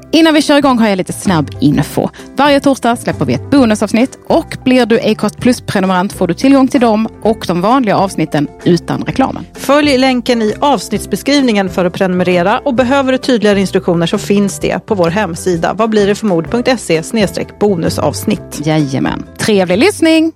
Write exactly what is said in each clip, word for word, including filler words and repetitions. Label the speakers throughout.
Speaker 1: Innan vi kör igång har jag lite snabb info. Varje torsdag släpper vi ett bonusavsnitt och blir du Acast Plus-prenumerant får du tillgång till dem och de vanliga avsnitten utan reklamen.
Speaker 2: Följ länken i avsnittsbeskrivningen för att prenumerera och behöver du tydligare instruktioner så finns det på vår hemsida vad blir det för mod punkt se slash bonusavsnitt.
Speaker 1: Jajamän. Trevlig lyssning!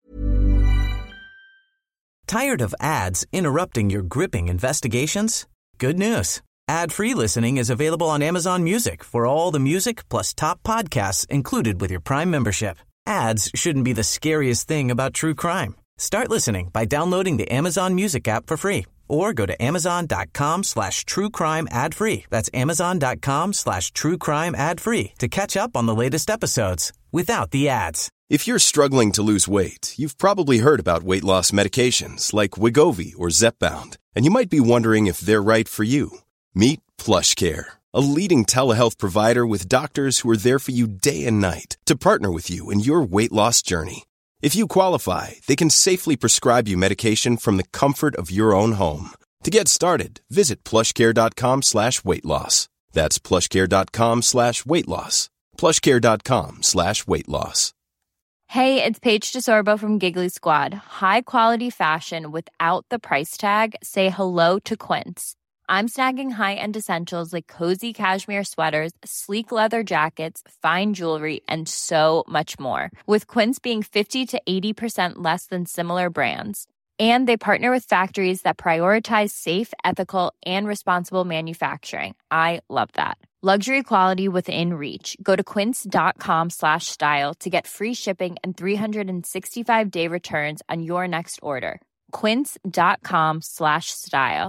Speaker 3: Tired of ads interrupting your gripping investigations? Good news. Ad-free listening is available on Amazon Music for all the music plus top podcasts included with your Prime membership. Ads shouldn't be the scariest thing about true crime. Start listening by downloading the Amazon Music app for free or go to amazon.com slash true crime ad free. That's amazon.com slash true crime ad free to catch up on the latest episodes without the ads.
Speaker 4: If you're struggling to lose weight, you've probably heard about weight loss medications like Wegovy or Zepbound, and you might be wondering if they're right for you. Meet PlushCare, a leading telehealth provider with doctors who are there for you day and night to partner with you in your weight loss journey. If you qualify, they can safely prescribe you medication from the comfort of your own home. To get started, visit plushcare.com slash weight loss. That's plushcare.com slash weight loss. plushcare.com slash weight loss.
Speaker 5: Hey, it's Paige DeSorbo from Giggly Squad. High quality fashion without the price tag. Say hello to Quince. I'm snagging high-end essentials like cozy cashmere sweaters, sleek leather jackets, fine jewelry, and so much more. With Quince being fifty to eighty percent less than similar brands. And they partner with factories that prioritize safe, ethical, and responsible manufacturing. I love that. Luxury quality within reach. Go to quince.com slash style to get free shipping and three sixty-five day returns on your next order. Quince.com slash style.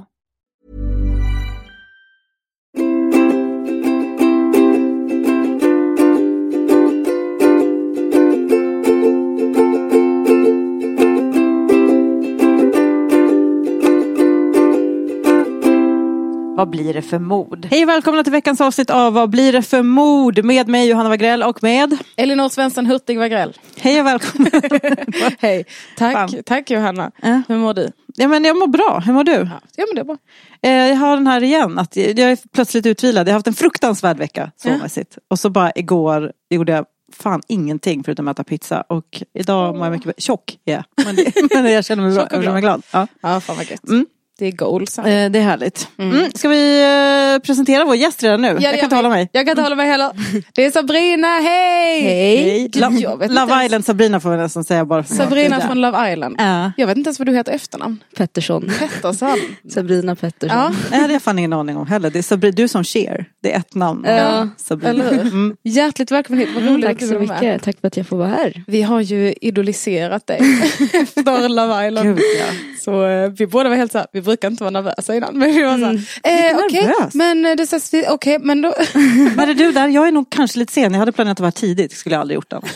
Speaker 2: Vad blir det för mod? Hej och välkomna till veckans avsnitt av Vad blir det för mod? Med mig Johanna Wagrell och med
Speaker 1: Elinor Svensson Hurtig Wagrell.
Speaker 2: Hej och välkommen.
Speaker 1: Hej. Tack, tack Johanna.
Speaker 2: Äh.
Speaker 1: Hur mår du?
Speaker 2: Ja, men jag mår bra. Hur mår du?
Speaker 1: Ja, jag mår det bra.
Speaker 2: Eh, jag har den här igen. Att jag är plötsligt utvilad. Jag har haft en fruktansvärd vecka. Sovmässigt. Ja. Och så bara igår gjorde jag fan ingenting förutom att äta pizza. Och idag mår jag mycket tjock. Ja. Men, det, men jag känner mig bra. Jag är glad. Ja,
Speaker 1: ja fan vad gött.
Speaker 2: Mm.
Speaker 1: Det är goals.
Speaker 2: Eh, det är härligt. Mm. Mm. Ska vi eh, presentera vår gäst redan nu? Ja, jag kan inte hålla mig.
Speaker 1: Jag kan inte hålla mig heller. Det är Sabrina, hej!
Speaker 2: Hej! La- Love Island Sabrina får vi nästan säga bara. För
Speaker 1: Sabrina från Love Island.
Speaker 2: Uh.
Speaker 1: Jag vet inte ens vad du heter efternamn.
Speaker 6: Pettersson.
Speaker 1: Pettersson.
Speaker 6: Sabrina Pettersson.
Speaker 2: Ja. Nej, det har jag fan ingen aning om heller. Det är Sabri- du som Cher. Det är ett namn.
Speaker 6: Ja.
Speaker 2: Sabrina.
Speaker 1: Eller hur? Mm. Hjärtligt välkommen hit. Vad roligt
Speaker 6: Tack
Speaker 1: att
Speaker 6: så
Speaker 1: du
Speaker 6: mycket.
Speaker 1: med.
Speaker 6: Tack för att jag får vara här.
Speaker 1: Vi har ju idoliserat dig efter Love Island.
Speaker 2: Gud, ja.
Speaker 1: Så eh, vi båda var helt så här, vi brukar inte vara nervösa innan. Men vi var så här,
Speaker 2: mm.
Speaker 1: eh, okej, okay, men det sägs okej, okay, men då...
Speaker 2: Men är du där? Jag är nog kanske lite sen. Jag hade planerat att vara tidigt. Skulle jag aldrig gjort det.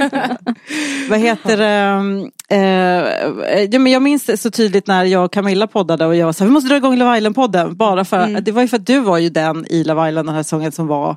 Speaker 2: Vad heter det? Eh, ja, men jag minns det så tydligt när jag och Camilla poddade och jag var så här, vi måste dra igång Love Island-podden. Bara för mm. det var ju för att du var ju den i Love Island, den här sången som var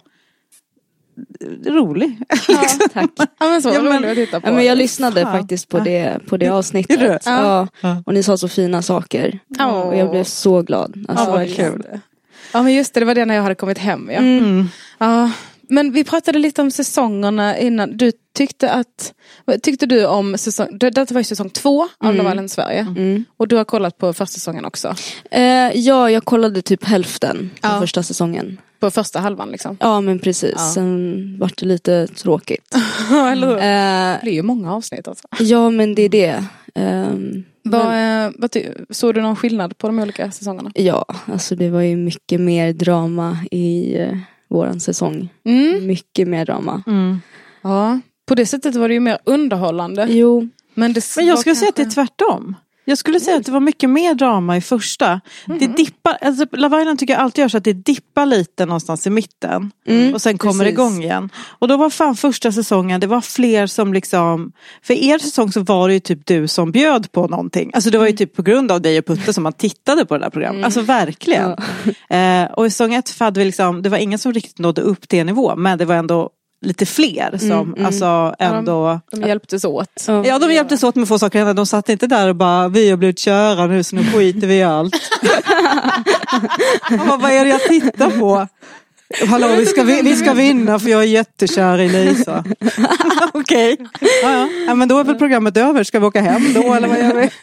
Speaker 2: rolig.
Speaker 6: Ja, tack.
Speaker 1: Ja, men så
Speaker 6: ja, men,
Speaker 1: roligt att titta på.
Speaker 6: Ja, men jag lyssnade
Speaker 2: ja.
Speaker 6: faktiskt på det, på det avsnittet.
Speaker 2: Det?
Speaker 6: Ja. Ja. Och ni sa så fina saker.
Speaker 1: Oh.
Speaker 6: Och jag blev så glad. Alltså,
Speaker 2: ja, vad kul.
Speaker 1: Ja, men just det, det var det när jag hade kommit hem. Ja.
Speaker 2: Mm.
Speaker 1: Ja. Men vi pratade lite om säsongerna innan. Du tyckte att... Tyckte du om säsong... Det var ju säsong två av mm. Love Island Sverige. Mm. Och du har kollat på första säsongen också.
Speaker 6: Eh, ja, jag kollade typ hälften på
Speaker 1: ja.
Speaker 6: första säsongen.
Speaker 1: På första halvan liksom.
Speaker 6: Ja, men precis. Ja. Sen var det lite tråkigt.
Speaker 1: Eller hur?
Speaker 6: Eh,
Speaker 1: det är ju många avsnitt alltså.
Speaker 6: Ja, men det är det. Um,
Speaker 1: vad,
Speaker 6: men...
Speaker 1: vad ty- såg du någon skillnad på de olika säsongerna?
Speaker 6: Ja, alltså det var ju mycket mer drama i uh, våran säsong. Mm. Mycket mer drama.
Speaker 1: Mm. Ja, på det sättet var det ju mer underhållande.
Speaker 6: Jo.
Speaker 1: Men, det
Speaker 2: men jag skulle
Speaker 1: kanske...
Speaker 2: säga att det är tvärtom. Jag skulle säga att det var mycket mer drama i första. Mm. Det dippar, alltså Love Island tycker jag alltid gör så att det dippar lite någonstans i mitten. Mm, och sen kommer precis. Det igång igen. Och då var fan första säsongen, det var fler som liksom, för er säsong så var det ju typ du som bjöd på någonting. Alltså det var ju typ på grund av dig och Putte som man tittade på det där programmet. Mm. Alltså verkligen. Ja. Eh, och i säsong ett hade vi liksom, det var ingen som riktigt nådde upp till nivå, men det var ändå lite fler som mm, mm. alltså ändå...
Speaker 1: De, de hjälptes åt.
Speaker 2: Ja, de hjälptes åt med få saker. De satt inte där och bara, vi har blivit köra nu så nu skiter vi i allt. bara, vad är det jag tittar på? Hallå, vi ska, vi ska vinna för jag är jättekär i Lisa. Okej. Okay. Ja, ja. Ja, men då är väl programmet över. Ska vi åka hem då eller vad gör vi?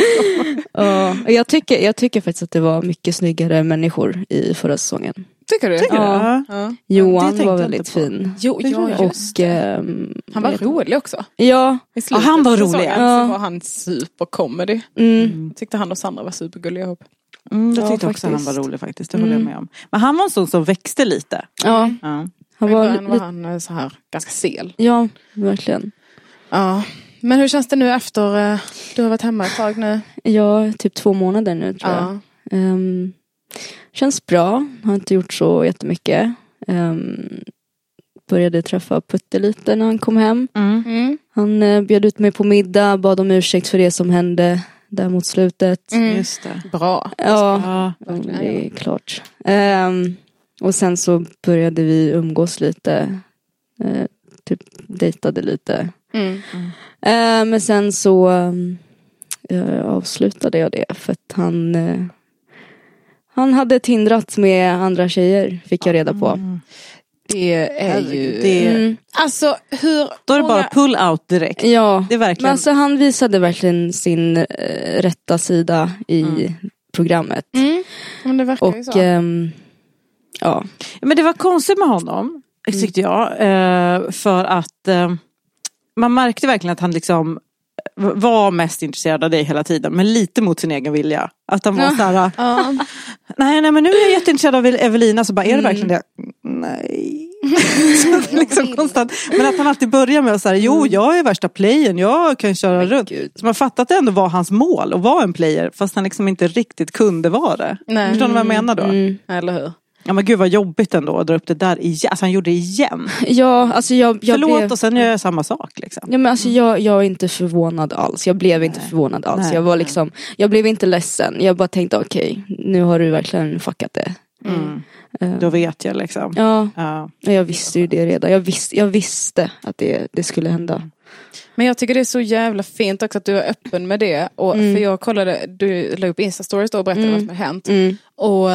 Speaker 6: Ja, jag tycker, jag tycker faktiskt att det var mycket snyggare människor i förra säsongen.
Speaker 1: Tycker du?
Speaker 2: Tycker
Speaker 6: ja.
Speaker 2: du?
Speaker 1: Ja.
Speaker 6: Johan
Speaker 2: Ja,
Speaker 6: var väldigt fin.
Speaker 1: Jo, ja, just
Speaker 6: och ähm,
Speaker 1: Han var rolig också.
Speaker 6: Ja.
Speaker 1: I slutet
Speaker 2: Ja, han var
Speaker 1: av
Speaker 2: rolig.
Speaker 1: säsongen
Speaker 6: Ja.
Speaker 1: så var han supercomedy.
Speaker 6: Mm.
Speaker 1: Jag tyckte han och Sandra var supergulliga ihop.
Speaker 2: Mm, jag
Speaker 6: Ja,
Speaker 2: tyckte också
Speaker 6: faktiskt.
Speaker 2: han var rolig faktiskt. Det håller jag med om. Men han var en sån som växte lite.
Speaker 6: Ja,
Speaker 2: Ja.
Speaker 6: han
Speaker 1: I
Speaker 6: var,
Speaker 1: början var
Speaker 6: lite,
Speaker 1: han eh, så här ganska sel.
Speaker 6: ja, verkligen.
Speaker 1: Ja. Men hur känns det nu efter eh, du har varit hemma ett tag nu?
Speaker 6: Ja, typ två månader nu tror jag.
Speaker 1: Ja.
Speaker 6: Um, känns bra. Har inte gjort så jättemycket. Um, började träffa Putte lite när han kom hem.
Speaker 2: Mm.
Speaker 1: Mm.
Speaker 6: Han uh, bjöd ut mig på middag. Bad om ursäkt för det som hände där mot slutet.
Speaker 1: Mm.
Speaker 2: Just det.
Speaker 1: Bra.
Speaker 6: Ja,
Speaker 2: Ja.
Speaker 1: Verkligen,
Speaker 6: det är klart. Um, och sen så började vi umgås lite. Uh, typ dejtade lite.
Speaker 1: Mm.
Speaker 6: Uh, men sen så um, uh, avslutade jag det för att han uh, han hade tindrat med andra tjejer, fick jag reda på.
Speaker 2: Mm.
Speaker 1: Det är ju...
Speaker 2: Det-
Speaker 6: Mm.
Speaker 1: Alltså hur...
Speaker 2: Då är det bara
Speaker 1: många-
Speaker 2: pull out direkt.
Speaker 6: Ja,
Speaker 2: Det är
Speaker 6: men
Speaker 2: verkligen...
Speaker 6: alltså han visade verkligen sin uh, rätta sida i
Speaker 2: Mm.
Speaker 6: programmet.
Speaker 1: Mm. Men det verkar ju
Speaker 6: Och
Speaker 1: så.
Speaker 6: um, ja.
Speaker 2: Men det var konstigt med honom, tyckte jag. Eh, för att eh, man märkte verkligen att han liksom var mest intresserad av dig hela tiden. Men lite mot sin egen vilja. Att han var
Speaker 6: Ja.
Speaker 2: så här...
Speaker 1: Ja.
Speaker 2: Nej, nej, men nu är jag jätteintresserad av Evelina. Så bara, är det
Speaker 6: Mm.
Speaker 2: verkligen det? Nej. Så liksom konstant. Men att han alltid börjar med att säga, jo, jag är värsta playen. Jag kan köra runt.
Speaker 6: Gud.
Speaker 2: Så man fattat ändå var hans mål att vara en player. Fast han liksom inte riktigt kunde vara det.
Speaker 1: Nej.
Speaker 2: Förstår ni vad jag menar då?
Speaker 6: Mm.
Speaker 1: Eller hur?
Speaker 2: Ja, men gud vad jobbigt ändå att dra upp det där igen. Alltså han gjorde det igen.
Speaker 6: Ja, alltså jag, jag
Speaker 2: Förlåt
Speaker 6: blev...
Speaker 2: och sen gör jag samma sak liksom.
Speaker 6: Ja, men alltså jag, jag är inte förvånad alls. Jag blev inte förvånad alls.
Speaker 2: Nej,
Speaker 6: jag var
Speaker 2: nej.
Speaker 6: liksom, jag blev inte ledsen. Jag bara tänkte okej, nu har du verkligen fuckat det.
Speaker 2: Mm.
Speaker 6: Eh,
Speaker 2: Då vet jag liksom.
Speaker 6: Ja,
Speaker 2: Ja.
Speaker 6: jag visste ju det redan. Jag visste, jag visste att det, det skulle hända.
Speaker 1: Men jag tycker det är så jävla fint också att du är öppen med det. Och
Speaker 6: Mm.
Speaker 1: för jag kollade, du la upp Insta-stories då och berättade
Speaker 6: Mm.
Speaker 1: vad som har hänt.
Speaker 6: Mm.
Speaker 1: Och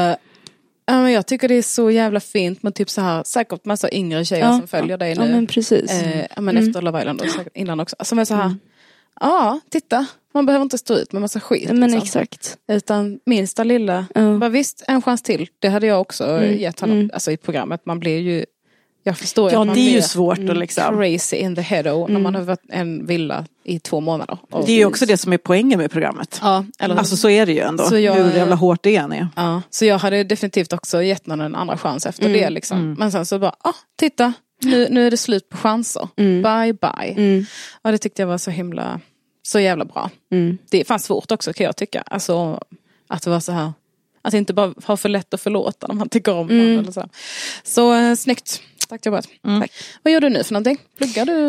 Speaker 1: ja, men jag tycker det är så jävla fint med typ så här, säkert massa yngre tjejer
Speaker 6: Ja.
Speaker 1: som följer dig
Speaker 6: Ja,
Speaker 1: nu.
Speaker 6: men precis.
Speaker 1: Eh, ja, men
Speaker 6: Mm.
Speaker 1: efter Love Island och säkert innan också. Som är så här, ja, titta. Man behöver inte stå ut med massa skit.
Speaker 6: Ja, men
Speaker 1: liksom.
Speaker 6: exakt.
Speaker 1: Utan minsta lilla,
Speaker 6: Ja.
Speaker 1: bara visst en chans till. Det hade jag också
Speaker 6: Mm.
Speaker 1: gett honom,
Speaker 6: Mm.
Speaker 1: alltså i programmet. Man blir ju, jag förstår ju
Speaker 2: Ja,
Speaker 1: att man
Speaker 2: det är ju
Speaker 1: blir
Speaker 2: svårt att liksom.
Speaker 1: crazy in the head och när
Speaker 6: Mm.
Speaker 1: man har varit en villa i två månader. Och,
Speaker 2: Det är ju också det som är poängen med programmet.
Speaker 1: ja, eller hur?
Speaker 2: Alltså så är det ju ändå.
Speaker 1: Så jag-
Speaker 2: Hur jävla hårt det än är.
Speaker 1: Ja, så jag hade definitivt också gett någon en andra chans efter
Speaker 6: Mm,
Speaker 1: det liksom.
Speaker 2: mm.
Speaker 1: Men sen så bara, ah, titta, nu, nu är det slut på chanser.
Speaker 6: Mm.
Speaker 1: Bye bye.
Speaker 6: Mm.
Speaker 1: Och det tyckte jag var så himla, så jävla bra.
Speaker 6: Mm.
Speaker 1: Det fanns svårt också kan jag tycka. Alltså att det var så här, att inte bara ha för lätt att förlåta när man tycker om
Speaker 6: Mm.
Speaker 1: någon eller så. Så eh, snyggt. Tack jobbat.
Speaker 2: Mm.
Speaker 1: Tack. Vad gör du nu för någonting? Pluggar du?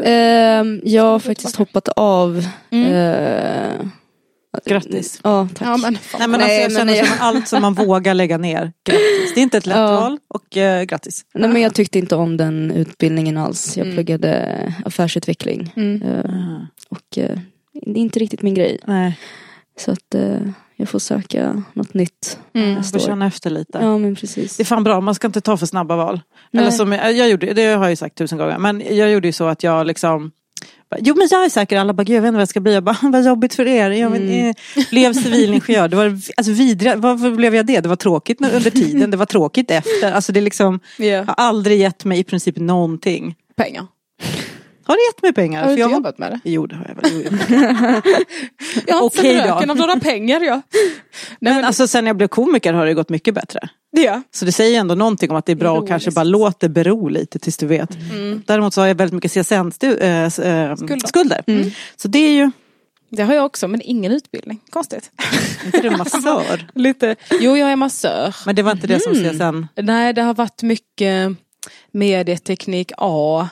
Speaker 6: Ehm, jag har faktiskt hoppat av.
Speaker 1: Mm.
Speaker 6: Eh,
Speaker 2: Grattis.
Speaker 6: Ja, tack.
Speaker 1: Ja, men, fan.
Speaker 2: Nej, men
Speaker 6: Nej,
Speaker 2: alltså, jag
Speaker 6: men
Speaker 2: känner
Speaker 6: jag-
Speaker 2: som allt som man vågar lägga ner. Grattis. Det är inte ett lätt
Speaker 6: Ja.
Speaker 2: val. Och eh, grattis.
Speaker 6: Nej, men jag tyckte inte om den utbildningen alls. Jag
Speaker 1: Mm.
Speaker 6: pluggade affärsutveckling.
Speaker 1: Mm.
Speaker 6: Eh, och eh, det är inte riktigt min grej.
Speaker 2: Nej,
Speaker 6: Så att eh, jag får söka något nytt
Speaker 1: Mm.
Speaker 2: jag
Speaker 6: nästa
Speaker 2: får
Speaker 6: år.
Speaker 2: känna efter lite.
Speaker 6: Ja, men precis.
Speaker 2: Det är fan bra, man ska inte ta för snabba val.
Speaker 6: Nej.
Speaker 2: Eller som jag, jag gjorde, det har jag ju sagt tusen gånger. Men jag gjorde ju så att jag liksom bara, jo men jag är säker, alla bara, gud, jag vet inte vad jag ska bli. Jag bara, vad jobbigt för er. Jag men,
Speaker 6: Mm.
Speaker 2: eh, blev civilingenjör. Det var alltså vidriga, varför blev jag det? Det var tråkigt under tiden, det var tråkigt efter. Alltså det liksom,
Speaker 1: Yeah.
Speaker 2: har aldrig gett mig i princip någonting.
Speaker 1: Pengar.
Speaker 2: Har det gett mig pengar?
Speaker 1: Har du
Speaker 2: För
Speaker 1: inte
Speaker 2: jag var-
Speaker 1: jobbat med det?
Speaker 2: Jo, det har jag väl. Jo, jo.
Speaker 1: Jag har inte
Speaker 2: Okej
Speaker 1: sett
Speaker 2: då.
Speaker 1: röken av några pengar jag. Nej,
Speaker 2: Men alltså sen jag blev komiker har det gått mycket bättre.
Speaker 1: ja.
Speaker 2: Så det säger ändå någonting om att det är bra och
Speaker 1: Ironiskt.
Speaker 2: kanske bara låt det bero lite tills du vet.
Speaker 1: Mm.
Speaker 2: Däremot så har jag väldigt mycket C S N-skulder. Äh,
Speaker 1: Skulder.
Speaker 2: skulder.
Speaker 6: Mm.
Speaker 2: Så det är ju
Speaker 1: Det har jag också, men ingen utbildning. Konstigt.
Speaker 2: inte du massör.
Speaker 1: Lite. Jo, jag är massör.
Speaker 2: Men det var inte det som C S N.
Speaker 1: Nej, det har varit mycket medieteknik A.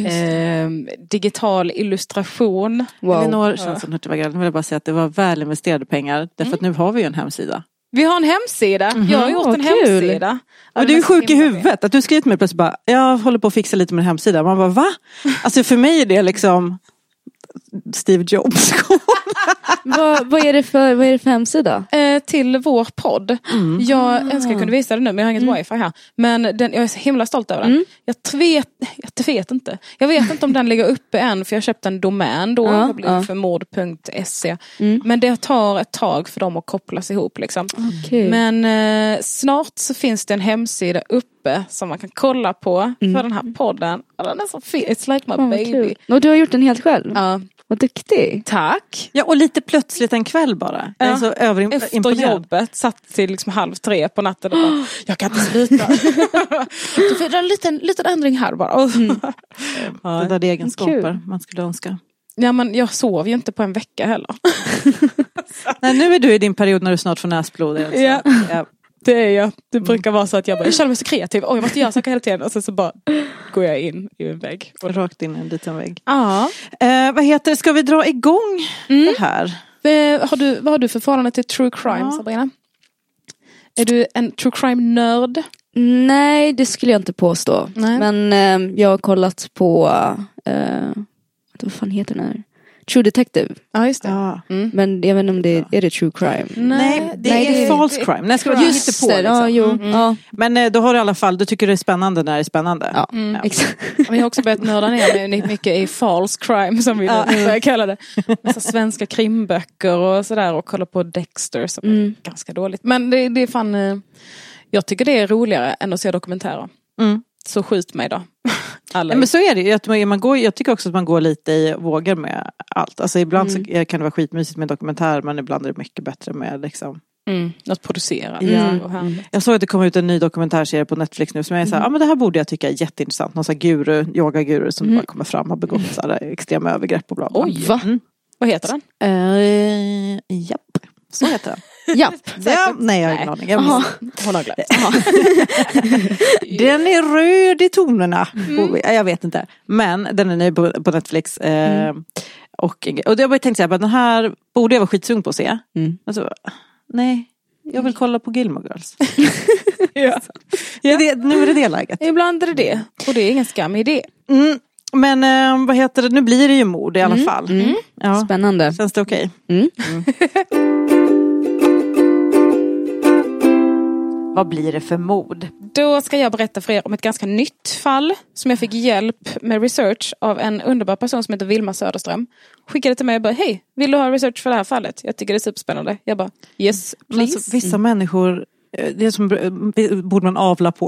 Speaker 1: Eh, digital illustration.
Speaker 6: Wow.
Speaker 2: Elinor Svensson Hurtig-Wagrell, jag vill bara säga att det var väl investerade pengar. Därför att nu har vi ju en hemsida.
Speaker 1: Vi har en hemsida. Jag har gjort
Speaker 6: Vad
Speaker 1: en
Speaker 6: kul.
Speaker 1: hemsida.
Speaker 2: Men du är sjuk i huvudet. Att du skrivit till mig plötsligt bara, jag håller på att fixa lite med en hemsida. Man bara, va? Alltså för mig är det liksom, Steve Jobs.
Speaker 6: vad, vad, är det för, vad är det för hemsida?
Speaker 1: Eh, till vår podd.
Speaker 2: Mm.
Speaker 1: Jag önskar jag kunde visa det nu, men jag har inget mm. wifi här. Men den, jag är så himla stolt över den. Mm. Jag, vet, jag vet inte. Jag vet inte om den ligger uppe än, för jag köpte en domän då.
Speaker 6: Ja,
Speaker 1: det blir
Speaker 6: ja.
Speaker 1: för mord punkt se.
Speaker 6: Mm.
Speaker 1: Men det tar ett tag för dem att kopplas ihop. Liksom.
Speaker 6: Okay.
Speaker 1: Men eh, snart så finns det en hemsida uppe som man kan kolla på mm. för den här podden. Och den är så fin. It's like my oh, baby.
Speaker 6: Och du har gjort den helt själv?
Speaker 1: Ja.
Speaker 6: Vad duktig.
Speaker 1: Tack.
Speaker 2: Ja, och lite plötsligt en kväll bara. Jag är
Speaker 1: ja.
Speaker 2: så överimponerad.
Speaker 1: Efter jobbet satt till liksom halv tre på natten och bara, jag kan inte sluta. Då får jag en liten, liten ändring här bara. Mm.
Speaker 2: Ja. Det där är egenskaper Kul. Man skulle önska.
Speaker 1: Ja, men jag sov ju inte på en vecka heller.
Speaker 2: Nej, nu är du i din period när du snart får näsblod. Alltså.
Speaker 1: Ja. Ja. Det är jag. Det brukar vara så att jag bara, jag känner mig så kreativ. Åh, jag måste göra saker hela tiden. Och sen så bara går jag in i en vägg.
Speaker 2: Och rakt in i en liten vägg.
Speaker 1: Ja.
Speaker 2: Eh, vad heter det? Ska vi dra igång mm. det här?
Speaker 1: Eh, har du, vad har du för förhållande till true crime, ja. Sabrina? Är du en true crime-nörd?
Speaker 6: Nej, det skulle jag inte påstå. Nej. Men eh, jag har kollat på eh, vad fan heter den här? True Detective.
Speaker 1: Ja, just det.
Speaker 2: Ja.
Speaker 6: Mm. Men jag vet inte om det är, är det true crime.
Speaker 2: Nej, det Nej, är det, false crime. Nej, ska
Speaker 6: vi just på, det, liksom. Ja, jo. Mm. Ja.
Speaker 2: Men eh, då har du i alla fall, du tycker det är spännande när det är spännande.
Speaker 6: Ja, mm. exakt.
Speaker 1: Men jag har också börjat nörda ner mig mycket i false crime, som vi ja. börjar kalla det. Massa svenska krimböcker och sådär, och kolla på Dexter som mm. är ganska dåligt. Men det, det är fan, eh, jag tycker det är roligare än att se dokumentärer. Mm. Så skjut mig då.
Speaker 2: Ja, men så är det att man, man går, jag tycker också att man går lite i vågor med allt. Alltså ibland mm. så kan det vara skitmysigt med dokumentär, men ibland är det mycket bättre med liksom
Speaker 1: mm. något producerat.
Speaker 2: Mm. Mm. Jag såg att det kom ut en ny dokumentärserie på Netflix nu som jag är såhär, mm. ja men det här borde jag tycka är jätteintressant. Någon sån här guru, yogaguru som mm. bara kommer fram och har begått så här extrema övergrepp och bla bla.
Speaker 1: Oj, va? Mm. Vad heter den?
Speaker 2: Uh, japp, så heter den.
Speaker 6: Japp.
Speaker 2: Ja, nej, jag har ingen aning. Jag
Speaker 1: Hon har glömt.
Speaker 2: Den är röd i tonerna. Mm. Jag vet inte. Men den är ny på, på Netflix. Eh, mm. och, och jag bara tänkte så här, den här borde jag vara skitsung på att se. Mm. Alltså, nej, jag vill kolla på Gilmore Girls.
Speaker 1: ja.
Speaker 2: Ja. Det, nu är det det läget.
Speaker 1: Ibland är det det. Och det är ingen skam i det.
Speaker 2: Mm. Men eh, vad heter det? Nu blir det ju mord i alla
Speaker 6: mm.
Speaker 2: fall.
Speaker 6: Mm. Ja. Spännande.
Speaker 2: Känns det okej?
Speaker 6: Okay? Mm.
Speaker 2: Mm. Vad blir det för mord?
Speaker 1: Då ska jag berätta för er om ett ganska nytt fall som jag fick hjälp med research av en underbar person som heter Vilma Söderström. Skickade till mig och bara, hej, vill du ha research för det här fallet? Jag tycker det är superspännande. Jag bara, yes, please.
Speaker 2: Alltså, vissa mm. människor, det är som borde man avla på.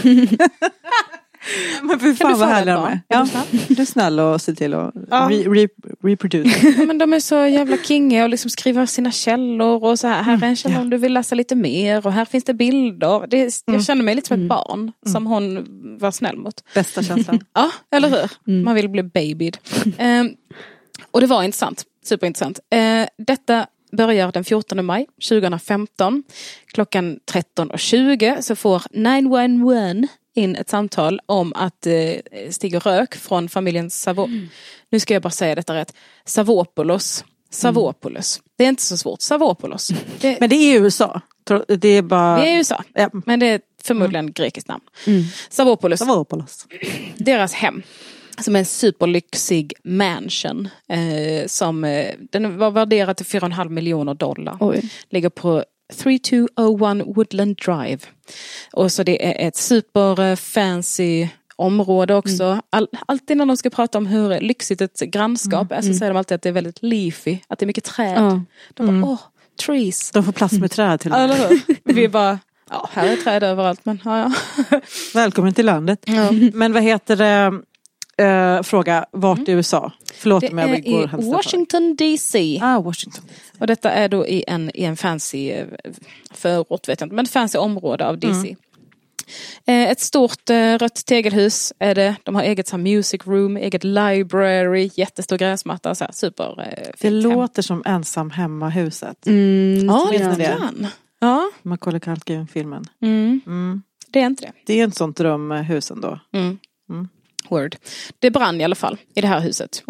Speaker 2: Men för fan vad härliga de är. Ja, du är snäll och se till att ja. re- re- reproduce.
Speaker 1: Ja, men de är så jävla kingiga och liksom skriver sina källor och så här. Här är en källa mm. om du vill läsa lite mer och här finns det bilder. Det är, jag känner mig lite som ett barn mm. som hon var snäll mot.
Speaker 2: Bästa känslan.
Speaker 1: Ja, eller hur? Mm. Man vill bli babied. um, och det var intressant. Superintressant. Uh, detta börjar den fjortonde maj tjugohundrafemton. Klockan tretton och tjugo så får nio ett ett in ett samtal om att eh, stiga rök från familjen Savo. Mm. Nu ska jag bara säga detta rätt. Savopoulos. Savopoulos. Mm. Det är inte så svårt. Savopoulos. Det,
Speaker 2: men det är i U S A. Det är bara...
Speaker 1: Det är i U S A. Ja. Men det är förmodligen mm. grekiskt namn. Mm. Savopoulos.
Speaker 2: Savopoulos.
Speaker 1: Deras hem. Som är en superlyxig mansion. Eh, som, eh, den var värderad till fyra komma fem miljoner dollar.
Speaker 6: Oj.
Speaker 1: Ligger på tre två noll ett Woodland Drive. Och så det är ett super fancy område också. Mm. All, alltid när de ska prata om hur lyxigt ett grannskap är så mm. säger de alltid att det är väldigt leafy. Att det är mycket träd. Mm. De bara, åh, oh, trees.
Speaker 2: De får plats med träd till
Speaker 1: Eller hur? Vi bara, ja, här är träd överallt. Men, ja, ja.
Speaker 2: Välkommen till landet.
Speaker 1: Ja.
Speaker 2: Men vad heter det? Uh, fråga, vart mm. i U S A? Förlåt
Speaker 1: det
Speaker 2: mig, jag
Speaker 1: är går i Washington D C.
Speaker 2: Ah, Washington D C.
Speaker 1: Och detta är då i en, i en fancy förort, vet jag inte, men fancy område av D C. Mm. Eh, ett stort eh, rött tegelhus är det. De har eget så här, music room, eget library, jättestor gräsmatta. Så här, super eh,
Speaker 2: det
Speaker 1: hem.
Speaker 2: låter som ensam hemma-huset.
Speaker 1: Mm, ja,
Speaker 2: lite
Speaker 1: grann. Ja.
Speaker 2: Macaulay Culkin-filmen.
Speaker 1: Mm. Mm. Det är inte det.
Speaker 2: Det är en sån drömhus ändå.
Speaker 1: Mm. Mm. Word. Det brann i alla fall i det här huset.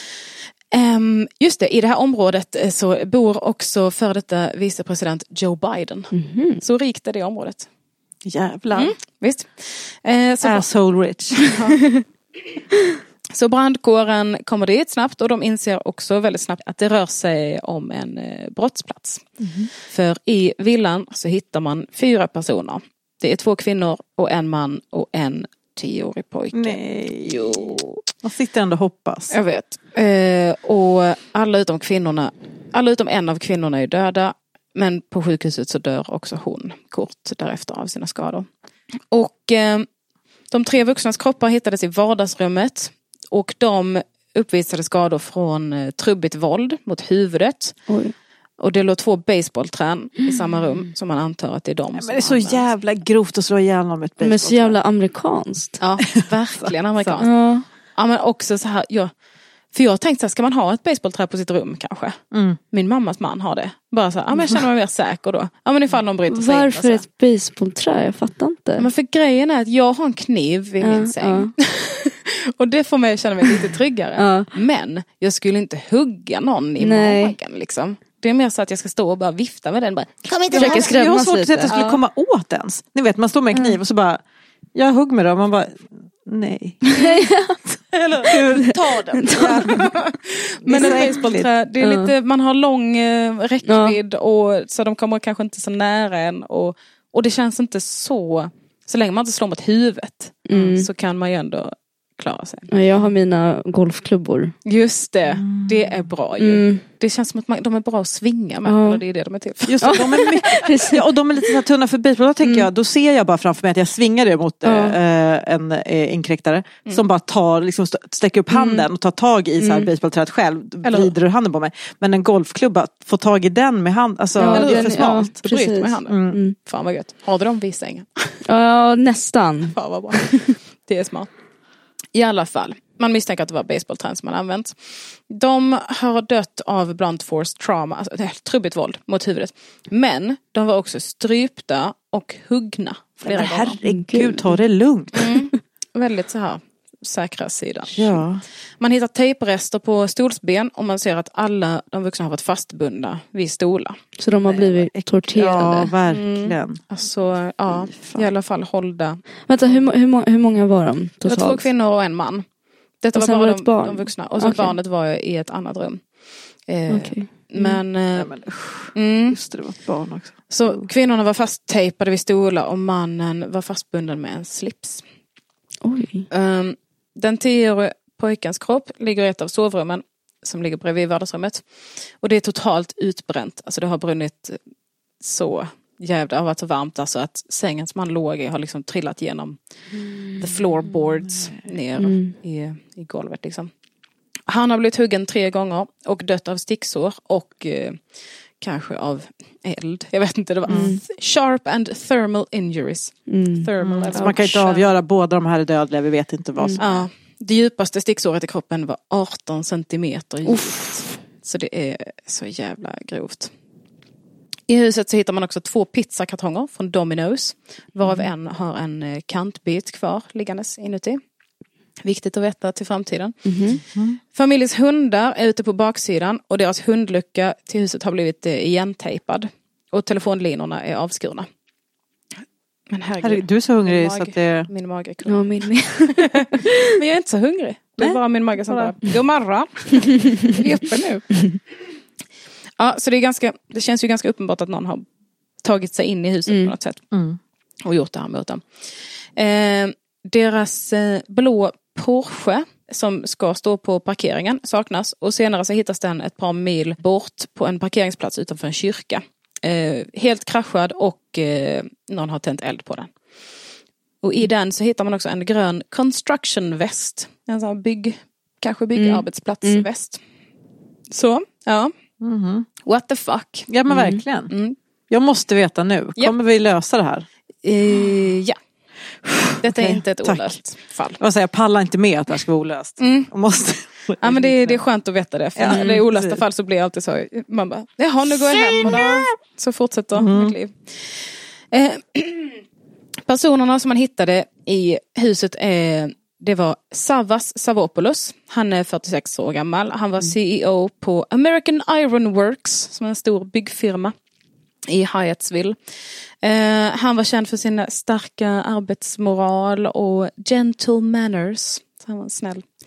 Speaker 1: Mm. Um, just det, i det här området så bor också före detta vicepresident Joe Biden. Mm-hmm. Så rikt är det området.
Speaker 2: Jävlar.
Speaker 1: Mm, visst. Uh, så
Speaker 2: Asshole rich.
Speaker 1: Så brandkåren kommer dit snabbt och de inser också väldigt snabbt att det rör sig om en eh, brottsplats. Mm. För i villan så hittar man fyra personer. Det är två kvinnor och en man och en tioårig pojke.
Speaker 2: Nej.
Speaker 1: Jo.
Speaker 2: Man sitter ändå och hoppas.
Speaker 1: Jag vet. Eh, och alla utom kvinnorna, alla utom en av kvinnorna är döda. Men på sjukhuset så dör också hon kort därefter av sina skador. Och eh, de tre vuxnas kroppar hittades i vardagsrummet. Och de uppvisade skador från eh, trubbigt våld mot huvudet.
Speaker 6: Oj.
Speaker 1: Och det låg två baseballträn i samma rum som man antar att det är de
Speaker 2: Nej,
Speaker 1: som
Speaker 2: men det är så
Speaker 1: används.
Speaker 2: jävla grovt att slå ihjäl någon med ett baseballträ.
Speaker 6: Men så jävla amerikanskt.
Speaker 1: Ja, verkligen amerikanskt.
Speaker 6: Ja.
Speaker 1: Ja, men också så här, ja, för jag har tänkt så här, ska man ha ett baseballträ på sitt rum kanske?
Speaker 2: Mm.
Speaker 1: Min mammas man har det. Bara så här, ja men jag känner mig mer säker då. Ja men ifall någon bryter sig in.
Speaker 6: Varför ett baseballträ? Jag fattar inte.
Speaker 1: Ja, men för grejen är att jag har en kniv vid
Speaker 6: Ja,
Speaker 1: min säng. Ja. Och det får mig att känna mig lite tryggare.
Speaker 6: Ja.
Speaker 1: Men jag skulle inte hugga någon i
Speaker 6: Nej.
Speaker 1: magen liksom. Det är mer så att jag ska stå och bara vifta med den. Bara, kom inte
Speaker 6: Försöker
Speaker 1: här.
Speaker 6: skrämmas
Speaker 2: Jag har svårt att
Speaker 6: lite.
Speaker 2: säga att jag skulle
Speaker 1: Ja.
Speaker 2: komma åt ens. Ni vet, man står med en kniv och så bara, jag hugg med det och man bara, nej.
Speaker 1: Eller ta den. Ja. Men
Speaker 2: Det är
Speaker 1: ett
Speaker 2: så
Speaker 1: baseballträ, det är
Speaker 6: Ja.
Speaker 1: lite, man har lång eh, räckvidd och så de kommer kanske inte så nära en och, och det känns inte så, så länge man inte slår mot huvudet
Speaker 6: Mm.
Speaker 1: så kan man ju ändå klara sig.
Speaker 6: Ja, jag har mina golfklubbor.
Speaker 1: Just det, det är bra ju.
Speaker 6: Mm.
Speaker 1: Det känns som att man, de är bra att svinga med,
Speaker 6: Ja.
Speaker 1: eller det är det de är till för.
Speaker 2: Just det, de är mycket, ja, och de är lite så här tunna för baseball. Då tänker jag, då ser jag bara framför mig att jag svingar det mot
Speaker 6: Ja.
Speaker 2: eh, en eh, inkräktare som bara tar, liksom st- sträcker upp handen och tar tag i så här baseballträet själv,
Speaker 1: Eller-
Speaker 2: vrider ur handen på mig. Men en golfklubba, får tag i den med hand, alltså
Speaker 6: Ja,
Speaker 2: det är
Speaker 6: den-
Speaker 2: för smalt.
Speaker 6: ja.
Speaker 1: Det bryter
Speaker 6: Precis.
Speaker 1: med handen.
Speaker 2: Mm.
Speaker 1: Fan vad gött. Har du dem vid sängen?
Speaker 6: Ja, nästan.
Speaker 1: Fan vad bra. Det är smart. I alla fall, man misstänker att det var baseballträn som man använt. De har dött av blunt force trauma, alltså det är trubbigt våld mot huvudet. Men de var också strypta och huggna flera
Speaker 2: Men
Speaker 1: gånger.
Speaker 2: herregud, ta det lugnt.
Speaker 1: Mm. Väldigt så här säkra sidan.
Speaker 2: Ja.
Speaker 1: Man hittar tejprester på stolsben och man ser att alla de vuxna har varit fastbundna vid stolar.
Speaker 6: Så de har blivit
Speaker 2: Ja,
Speaker 6: torterade.
Speaker 2: verkligen.
Speaker 1: Alltså, ja, i alla fall hållda.
Speaker 6: Vänta, hur, mo- hur, mo- hur många var de
Speaker 1: Det var
Speaker 6: totalt?
Speaker 1: två kvinnor och en man. Detta
Speaker 6: Och
Speaker 1: var
Speaker 6: sen
Speaker 1: bara
Speaker 6: var det
Speaker 1: de,
Speaker 6: ett barn?
Speaker 1: de vuxna. Och så
Speaker 6: Okej.
Speaker 1: barnet var i ett annat rum. Eh,
Speaker 6: Okej.
Speaker 1: Men, eh,
Speaker 2: Ja, men, usch,
Speaker 1: mm,
Speaker 2: just det, det var ett barn också.
Speaker 1: så kvinnorna var fasttejpade vid stolar och mannen var fastbunden med en slips.
Speaker 6: Oj.
Speaker 1: Um, den tioårige pojkens kropp ligger i ett av sovrummen som ligger bredvid vardagsrummet. Och det är totalt utbränt. Alltså det har brunnit så jävla, det har varit så varmt alltså att sängen som han låg i har liksom trillat igenom the floorboards ner
Speaker 6: Mm.
Speaker 1: i, i golvet liksom. Han har blivit huggen tre gånger och dött av sticksår och eh, kanske av eld. Jag vet inte, det var
Speaker 6: Mm.
Speaker 1: sharp and thermal injuries.
Speaker 6: Mm.
Speaker 1: Thermal,
Speaker 2: Mm.
Speaker 1: eller
Speaker 2: Så man kan inte
Speaker 1: vad?
Speaker 2: avgöra, båda de här är dödliga, vi vet inte vad som.
Speaker 1: Ja, det djupaste sticksåret i kroppen var arton centimeter djupt. Så det är så jävla grovt. I huset så hittar man också två pizzakartonger från Domino's. Varav en har en eh, kantbit kvar liggandes inuti. Viktigt att veta till framtiden.
Speaker 6: Mhm.
Speaker 1: Familjens hundar är ute på baksidan och deras hundlucka till huset har blivit eh, igentejpad. Och telefonlinorna är avskurna. Men herregud,
Speaker 2: Herregud, du är så hungrig
Speaker 1: min
Speaker 2: så
Speaker 1: mage-
Speaker 2: att det...
Speaker 1: min mage är
Speaker 6: Ja, min med.
Speaker 1: Men jag är inte så hungrig. Det är
Speaker 2: Nej.
Speaker 1: bara min mage som bara, god morgon. Vi är uppe nu. Ja, så det är ganska, det känns ju ganska uppenbart att någon har tagit sig in i huset
Speaker 6: Mm.
Speaker 1: på något sätt.
Speaker 2: Mm.
Speaker 1: Och gjort det här mot dem. Eh, deras eh, blå Porsche som ska stå på parkeringen saknas. Och senare så hittas den ett par mil bort på en parkeringsplats utanför en kyrka. Eh, helt kraschad och eh, någon har tänt eld på den. Och i den så hittar man också en grön construction väst. En sån här bygg, kanske byggarbetsplatsväst. Så, ja.
Speaker 2: Mhm.
Speaker 1: What the fuck.
Speaker 2: Ja men
Speaker 6: Mm.
Speaker 2: verkligen.
Speaker 1: Mm.
Speaker 2: Jag måste veta nu.
Speaker 1: Ja.
Speaker 2: Kommer vi lösa det här?
Speaker 1: Eh, ja. Detta är
Speaker 2: Okej,
Speaker 1: inte ett
Speaker 2: tack.
Speaker 1: olöst fall.
Speaker 2: Jag, säga, jag pallar inte med att det här ska vara olöst.
Speaker 1: Mm.
Speaker 2: Jag måste...
Speaker 1: Ja, men det, är- det är skönt att veta det. För
Speaker 2: Ja,
Speaker 1: när det är olösta
Speaker 2: precis.
Speaker 1: fall så blir det alltid så. Man bara, jaha nu går jag hem och då, så fortsätter
Speaker 2: Mm.
Speaker 1: mitt liv. Eh, personerna som man hittade i huset är, det var Savas Savopoulos. Han är fyrtiosex år gammal. Han var C E O på American Iron Works som är en stor byggfirma i Hyattsville. Eh, han var känd för sin starka arbetsmoral och gentle manners. Så han var en snäll,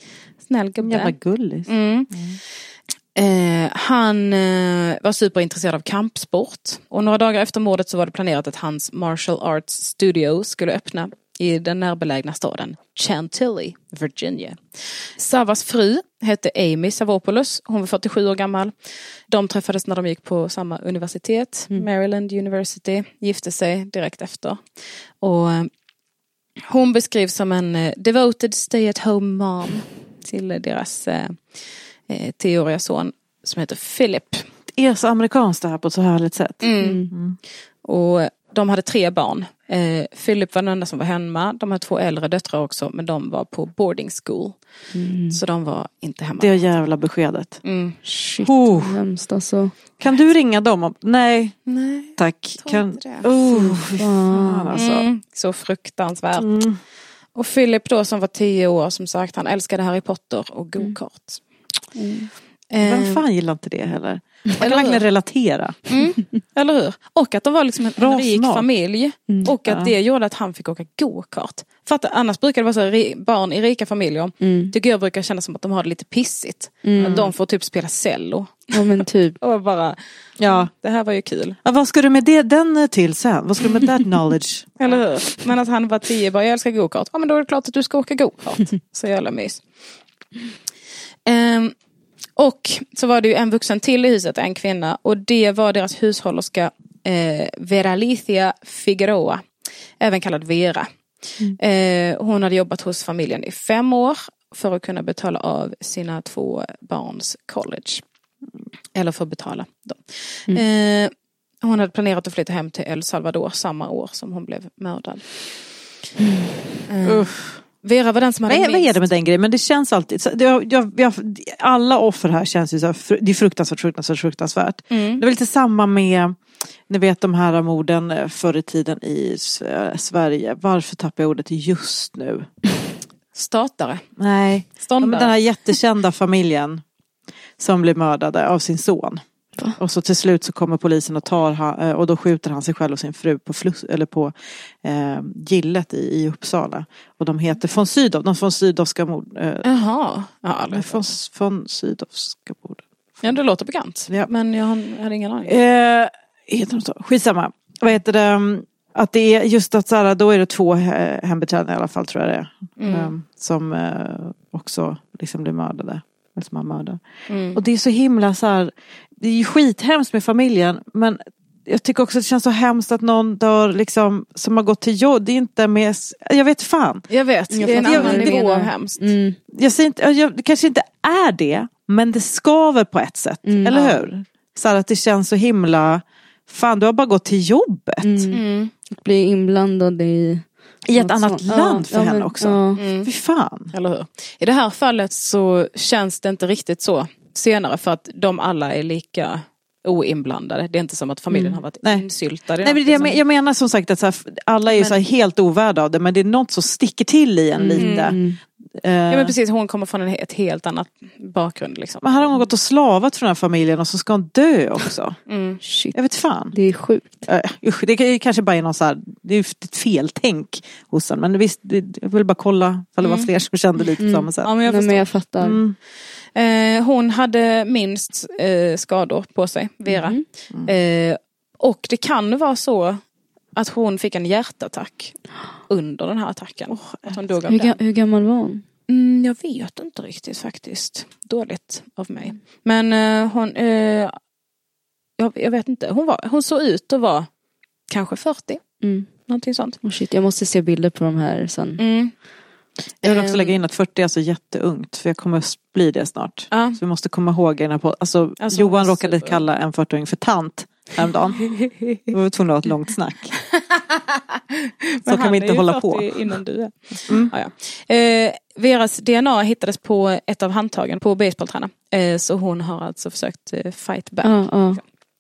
Speaker 1: Snäll gubbe.
Speaker 2: Jävla gullis.
Speaker 1: Mm. Mm. Eh, han eh, var superintresserad av kampsport. Och några dagar efter mordet så var det planerat att hans martial arts studio skulle öppna i den närbelägna staden Chantilly, Virginia. Savas fru hette Amy Savopoulos. Hon var fyrtiosju år gammal. De träffades när de gick på samma universitet, mm. Maryland University. Gifte sig direkt efter. Och hon beskrivs som en devoted stay-at-home mom till deras eh, tioåriga son som heter Philip.
Speaker 2: Det är så amerikanskt det här på ett så härligt sätt.
Speaker 1: Mm. Mm. Och de hade tre barn. Eh, Philip var den enda som var hemma. De hade två äldre döttrar också, men de var på boarding school. Mm. Så de var inte hemma.
Speaker 2: Det är jävla beskedet.
Speaker 1: Mm.
Speaker 6: Shit, oh. hemskt alltså.
Speaker 2: Kan du ringa dem? Om... Nej.
Speaker 1: Nej.
Speaker 2: Tack. Kan... Oh, fan alltså. Mm.
Speaker 1: Så fruktansvärt.
Speaker 2: Mm.
Speaker 1: Och Philip då som var tio år, som sagt, han älskade Harry Potter och go-kart.
Speaker 2: Mm. Mm. Vem fan gillar inte det heller? Man kan verkligen relatera.
Speaker 1: Mm. Eller hur? Och att de var liksom en Bra rik smak. familj. Mm. Och att ja. det gjorde att han fick åka go-kart. För att annars brukar det vara så här, barn i rika familjer. Mm. Tycker jag brukar känna som att de har det lite pissigt. Mm. Att de får typ spela cello.
Speaker 6: Ja men typ.
Speaker 1: Och bara, ja, det här var ju kul.
Speaker 2: Ja, vad ska du med det, den till sen? Vad ska du med that knowledge?
Speaker 1: Eller hur? Men att han var tio bara, jag älskar go-kart. Ja men då är det klart att du ska åka go-kart. Så jävla mys. Um, Och så var det ju en vuxen till i huset, en kvinna. Och det var deras hushållerska eh, Veralicia Figueroa. Även kallad Vera. Mm. Eh, hon hade jobbat hos familjen i fem år. För att kunna betala av sina två barns college. Eller för att betala dem. Mm. Eh, hon hade planerat att flytta hem till El Salvador samma år som hon blev mördad. Mm. Eh. Uff. Vera var den som hade
Speaker 2: vad, vad är det med den grejen? Men det känns alltid så, det, jag, jag, jag, alla offer här känns ju så här, det är fruktansvärt, fruktansvärt, fruktansvärt. Mm. Det är väl lite samma med, ni vet de här morden förr i tiden i Sverige. Varför tappar jag ordet just nu?
Speaker 1: Statare.
Speaker 2: Nej,
Speaker 1: Ståndare.
Speaker 2: Den här jättekända familjen som blev mördade av sin son. Va? Och så till slut så kommer polisen och tar han, och då skjuter han sig själv och sin fru på fluss, eller på eh, gillet i, i Uppsala. Och de heter von Sydow, de von Sydowska mord. Eh,
Speaker 1: Jaha, ja,
Speaker 2: von, von Sydowska mord.
Speaker 1: Ja, det låter bekant. Ja. Men jag hade ingen aning.
Speaker 2: Eh, heter de så? Skitsamma. Vad heter det? Att det är just att så här, då är det två hembiträden i alla fall tror jag det är. Mm. Eh, som eh, också liksom blir mördade. Eller som har mördad. Mm. Och det är så himla så här, det är ju skithemskt med familjen, men jag tycker också att det känns så hemskt att någon dör liksom, som har gått till jobb. Det är inte med, jag vet fan.
Speaker 1: Jag vet, det är en annan nivå av hemskt.
Speaker 2: Mm. Jag säger inte, jag, det kanske inte är det, men det skaver på ett sätt, mm. eller hur? Så här att det känns så himla, fan du har bara gått till jobbet.
Speaker 6: Mm. Mm. Bli inblandad i...
Speaker 2: I ett annat sånt. land för ja, henne
Speaker 6: men,
Speaker 2: också.
Speaker 6: Ja.
Speaker 2: Mm. Fy fan.
Speaker 1: Eller hur? I det här fallet så känns det inte riktigt så senare, för att de alla är lika oinblandade. Det är inte som att familjen
Speaker 2: mm.
Speaker 1: har varit
Speaker 2: Nej.
Speaker 1: insyltade.
Speaker 2: Nej, men det, som... jag menar som sagt att så här, alla är men... så här helt ovärda av det, men det är något som sticker till i en mm. lite.
Speaker 1: Mm. Uh... Ja men precis, hon kommer från en, ett helt annat bakgrund liksom.
Speaker 2: Men här har hon gått och slavat från den här familjen och så ska hon dö också. Mm.
Speaker 6: Shit.
Speaker 2: Jag vet fan.
Speaker 6: Det är sjukt.
Speaker 2: Uh, usch, det kanske bara är någon så här, det är ett feltänk hos henne, men visst, det, jag vill bara kolla för det var fler som kände lite mm. på samma sätt.
Speaker 1: Ja, men jag,
Speaker 6: Nej, men jag fattar.
Speaker 1: Mm. Eh, hon hade minst eh, skador på sig, Vera. Mm. Mm. Eh, och det kan vara så att hon fick en hjärtattack under den här attacken. Oh, att hon dog av
Speaker 6: hur,
Speaker 1: den.
Speaker 6: hur gammal var hon?
Speaker 1: Mm, jag vet inte riktigt faktiskt. Dåligt av mig. Men eh, hon... Eh, jag, jag vet inte. Hon, var, hon såg ut att vara kanske fyrtio. Mm. Någonting sånt.
Speaker 6: Oh shit, jag måste se bilder på de här sen.
Speaker 1: Mm.
Speaker 2: Jag vill också lägga in att fyrtio är så jätteungt. För jag kommer att bli det snart. Ja. Så vi måste komma ihåg den här på. Alltså, alltså Johan råkade super. kalla en fyrtioåring för tant häromdagen. Vi var tvungna att ha ett långt snack. Så kan vi inte hålla på.
Speaker 1: Innan du är. Mm. Ja, ja. Eh, Veras D N A hittades på ett av handtagen på baseballtränaren. Eh, så hon har alltså försökt eh, fight back.
Speaker 6: Uh, uh.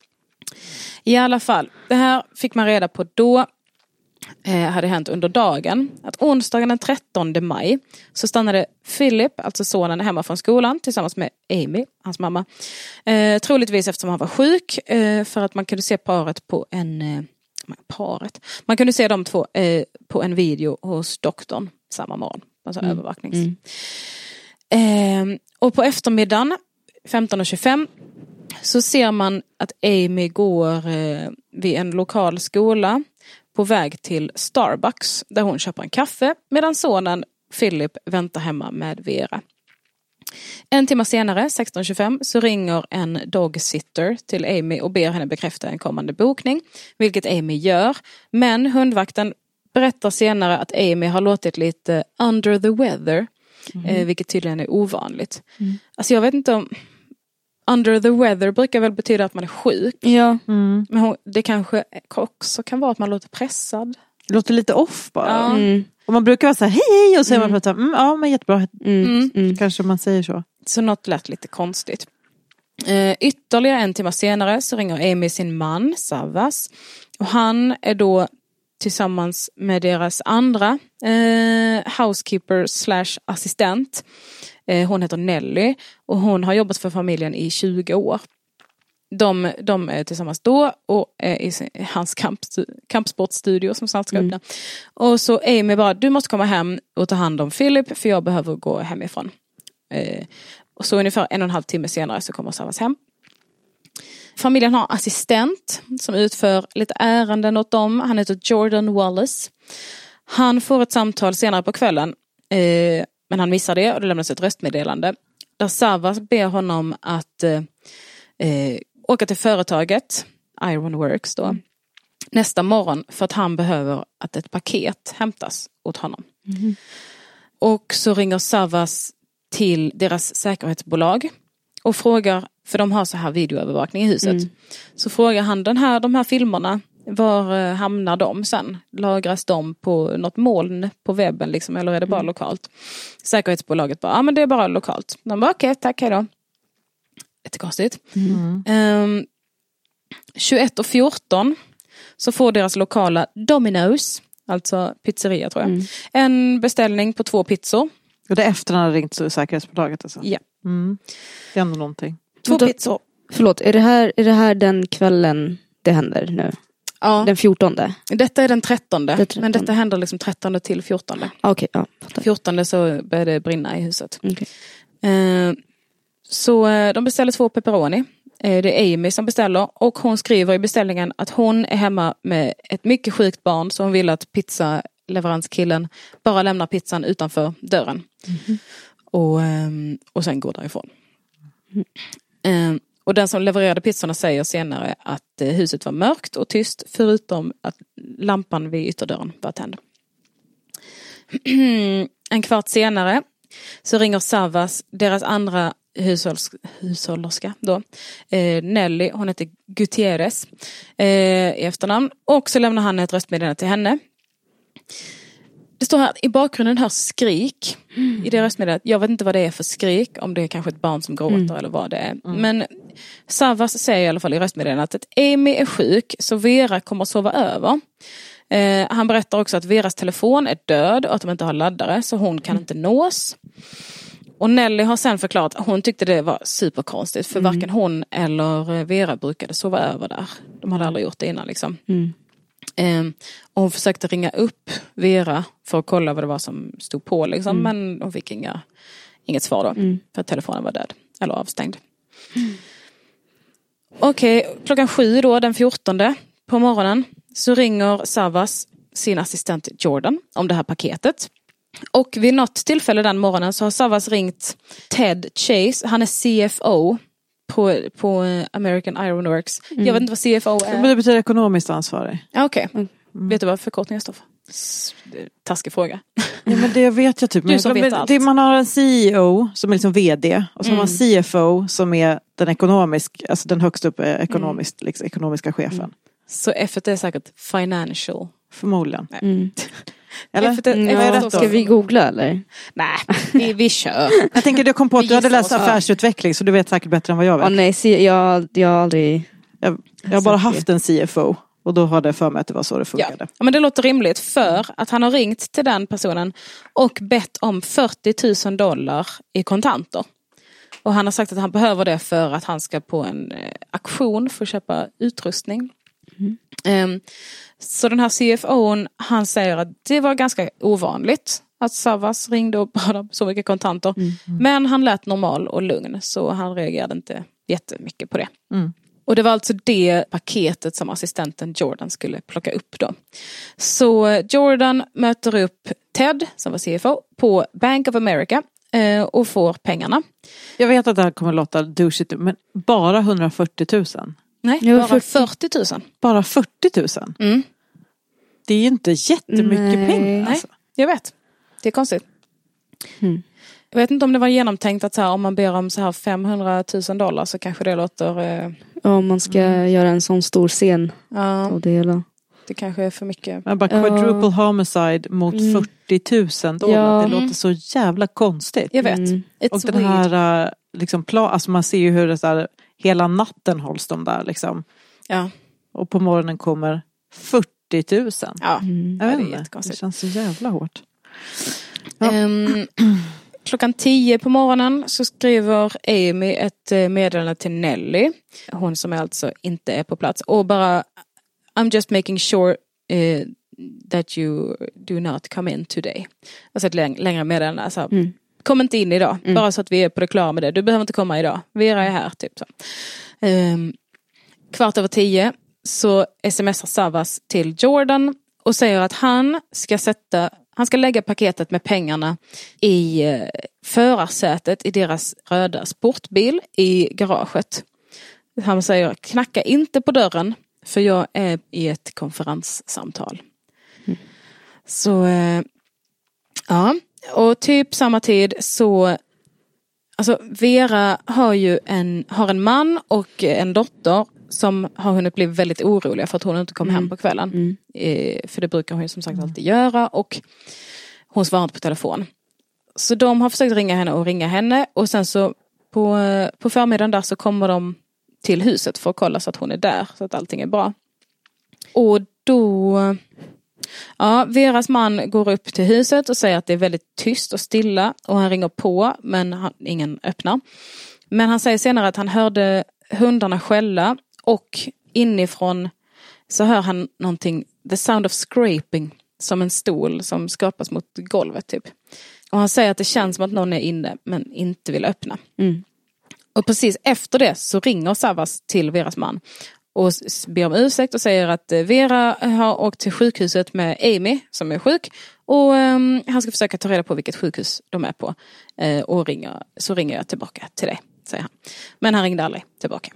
Speaker 1: I alla fall, det här fick man reda på då. Eh, hade hänt under dagen. Att onsdagen den trettonde maj så stannade Philip, alltså sonen, hemma från skolan tillsammans med Amy, hans mamma. Eh, troligtvis eftersom han var sjuk, eh, för att man kunde se paret på en eh, paret. Man kunde se de två eh, på en video hos doktorn samma morgon. Alltså mm. övervaknings. Eh, och på eftermiddagen femton och tjugofem så ser man att Amy går eh, vid en lokal skola på väg till Starbucks där hon köper en kaffe medan sonen Philip väntar hemma med Vera. En timme senare, sexton tjugofem, så ringer en dogsitter till Amy och ber henne bekräfta en kommande bokning, vilket Amy gör. Men hundvakten berättar senare att Amy har låtit lite under the weather, mm. eh, vilket tydligen är ovanligt. Mm. Alltså jag vet inte om... Under the weather brukar väl betyda att man är sjuk.
Speaker 6: Ja.
Speaker 2: Mm.
Speaker 1: Men hon, det kanske också kan vara att man låter pressad.
Speaker 2: Det låter lite off bara.
Speaker 1: Ja.
Speaker 6: Mm.
Speaker 2: Och man brukar vara så här, hej hej, och så är man
Speaker 6: Mm.
Speaker 2: plötsligt, mm, ja men jättebra.
Speaker 6: Mm. Mm.
Speaker 2: Kanske man säger så.
Speaker 1: Så något lät lite konstigt. Eh, ytterligare en timme senare så ringer Amy sin man, Savas. Och han är då tillsammans med deras andra eh, housekeeper slash assistent. Eh, hon heter Nelly och hon har jobbat för familjen i tjugo år. De, de är tillsammans då och är i sin, hans kamp, kampsportstudio som snart ska öppna. Mm. Och så Amy bara, du måste komma hem och ta hand om Philip för jag behöver gå hemifrån. Eh, och så ungefär en och en halv timme senare så kommer Savas hem. Familjen har assistent som utför lite ärenden åt dem. Han heter Jordan Wallace. Han får ett samtal senare på kvällen. Eh, men han missar det och det lämnas ett röstmeddelande. Där Savas ber honom att eh, eh, åka till företaget Ironworks då. Mm. Nästa morgon för att han behöver att ett paket hämtas åt honom. Mm. Och så ringer Savas till deras säkerhetsbolag och frågar, för de har så här videoövervakning i huset. Mm. Så frågar han den här, de här filmerna, var hamnar de sen? Lagras de på något moln på webben liksom, eller är det bara mm. lokalt? Säkerhetsbolaget bara, ja men det är bara lokalt. De bara, okej, okay, tack, hej då. Jättekonstigt. Mm. Um, tjugoett och fjorton så får deras lokala Domino's, alltså pizzeria tror jag, mm. en beställning på två pizzor.
Speaker 2: Och det är efter han har ringt så säkerhetsbolaget alltså?
Speaker 1: Ja.
Speaker 2: Mm. Det är ändå någonting.
Speaker 1: Två då, pizzor.
Speaker 6: Förlåt, är det, här, är det här den kvällen det händer nu?
Speaker 1: Ja. Den
Speaker 6: fjortonde?
Speaker 1: Detta är den trettonde,
Speaker 6: det trettonde.
Speaker 1: Men detta händer liksom trettonde till fjortonde.
Speaker 6: Okej, okay, ja.
Speaker 1: fjortonde så börjar det brinna i huset.
Speaker 6: Okay.
Speaker 1: Uh, så uh, de beställer två pepperoni. Uh, det är Amy som beställer och hon skriver i beställningen att hon är hemma med ett mycket sjukt barn så hon vill att pizzaleveranskillen bara lämnar pizzan utanför dörren. Mm-hmm. Och, um, och sen går därifrån. Mm. Uh, Och den som levererade pizzorna säger senare att eh, huset var mörkt och tyst förutom att lampan vid ytterdörren var tänd. En kvart senare så ringer Savas deras andra hushålls, hushållerska då, eh, Nelly, hon heter Gutierrez eh, i efternamn, och så lämnar han ett röstmeddelande till henne. Det står här i bakgrunden här skrik mm. i det röstmeddelandet. Jag vet inte vad det är för skrik, om det är kanske ett barn som gråter mm. eller vad det är. Mm. Men Savas säger i alla fall i röstmeddelandet att Amy är sjuk så Vera kommer att sova över. Eh, han berättar också att Veras telefon är död och att de inte har laddare så hon kan mm. inte nås. Och Nelly har sen förklarat att hon tyckte det var superkonstigt för mm. varken hon eller Vera brukade sova över där. De hade aldrig gjort det innan liksom. Mm. Um, och hon försökte ringa upp Vera för att kolla vad det var som stod på liksom, mm. men hon fick inga, inget svar då mm. för att telefonen var död eller avstängd. Mm. Okej, okay, klockan sju då den fjortonde på morgonen så ringer Savas sin assistent Jordan om det här paketet. Och vid något tillfälle den morgonen så har Savas ringt Ted Chase, han är C F O på, på American Ironworks. Mm. Jag vet inte vad C F O är.
Speaker 2: Det betyder ekonomiskt ansvarig.
Speaker 1: Okej. Okay. Mm. Vet du vad förkortningen står för? Taskig fråga.
Speaker 2: Ja, men det vet jag typ.
Speaker 1: Du som vet allt. Det,
Speaker 2: man har en C E O som är liksom vd och så mm. har man C F O som är den ekonomisk, alltså den högst upp ekonomiskt, mm. liksom, ekonomiska chefen. Mm.
Speaker 1: Så F är säkert financial.
Speaker 2: Förmodligen.
Speaker 1: Mm.
Speaker 2: Eller?
Speaker 6: F är, mm, F är ska vi googla eller?
Speaker 1: Nej, vi, vi kör.
Speaker 2: Jag tänker du kom på att du hade läst affärsutveckling så du vet säkert bättre än vad jag vet.
Speaker 6: Oh, nej, C- jag, jag har aldrig...
Speaker 2: Jag, jag har bara haft en C F O. Och då har det för mig att det var så det funkade.
Speaker 1: Ja, men det låter rimligt för att han har ringt till den personen och bett om fyrtio tusen dollar i kontanter. Och han har sagt att han behöver det för att han ska på en eh, auktion för att köpa utrustning. Mm. Um, så den här C F O:n, han säger att det var ganska ovanligt att Savas ringde och bad om så mycket kontanter. Mm. Men han lät normal och lugn, så han reagerade inte jättemycket på det. Mm. Och det var alltså det paketet som assistenten Jordan skulle plocka upp då. Så Jordan möter upp Ted, som var C F O, på Bank of America eh, och får pengarna.
Speaker 2: Jag vet att det här kommer låta douchigt, men bara hundrafyrtio tusen.
Speaker 1: Nej, bara fyrtio, fyrtio tusen.
Speaker 2: Bara fyrtio tusen? Mm. Det är ju inte jättemycket Nej. pengar. Alltså.
Speaker 1: Nej, jag vet. Det är konstigt. Mm. Jag vet inte om det var genomtänkt att så här, om man ber om så här femhundratusen dollar så kanske det låter... Eh...
Speaker 6: Ja, om man ska mm. göra en sån stor scen.
Speaker 1: Ja.
Speaker 6: Och det hela.
Speaker 1: Det kanske är för mycket.
Speaker 2: Men bara quadruple ja. homicide mot mm. fyrtio tusen dollar. Ja. Det låter så jävla konstigt.
Speaker 1: Jag vet. Mm.
Speaker 2: Och den här liksom, pla- alltså man ser ju hur det där, hela natten hålls de där liksom.
Speaker 1: Ja.
Speaker 2: Och på morgonen kommer fyrtio tusen.
Speaker 1: Ja, mm.
Speaker 2: jag vet
Speaker 1: det är
Speaker 2: inte.
Speaker 1: jättekonstigt.
Speaker 2: Det känns så jävla hårt. Ja.
Speaker 1: Um, klockan tio på morgonen så skriver Amy ett meddelande till Nelly. Hon som alltså inte är på plats. Och bara, I'm just making sure uh, that you do not come in today. Alltså ett läng- längre meddelande. Alltså, mm. kom inte in idag. Mm. Bara så att vi är på det klara med det. Du behöver inte komma idag. Vera är här. Typ så. Um, kvart över tio så smsar Savas till Jordan och säger att han ska sätta Han ska lägga paketet med pengarna i eh, förarsätet i deras röda sportbil i garaget. Han säger, knacka inte på dörren för jag är i ett konferenssamtal. Mm. Så, eh, ja. Och typ samma tid så, alltså Vera har ju en, har en man och en dotter som har hunnit bli väldigt oroliga för att hon inte kom mm. hem på kvällen. Mm. Eh, för det brukar hon ju som sagt mm. alltid göra. Och hon svarar inte på telefon. Så de har försökt ringa henne och ringa henne. Och sen så på, på förmiddagen där så kommer de till huset för att kolla så att hon är där. Så att allting är bra. Och då... Ja, Veras man går upp till huset och säger att det är väldigt tyst och stilla. Och han ringer på men han, ingen öppnar. Men han säger senare att han hörde hundarna skälla. Och inifrån så hör han någonting, the sound of scraping, som en stol som skapas mot golvet typ. Och han säger att det känns som att någon är inne men inte vill öppna. Mm. Och precis efter det så ringer Savas till Veras man och ber om ursäkt och säger att Vera har åkt till sjukhuset med Amy som är sjuk och um, han ska försöka ta reda på vilket sjukhus de är på. Uh, och ringer, så ringer jag tillbaka till dig, säger han. Men han ringde aldrig tillbaka.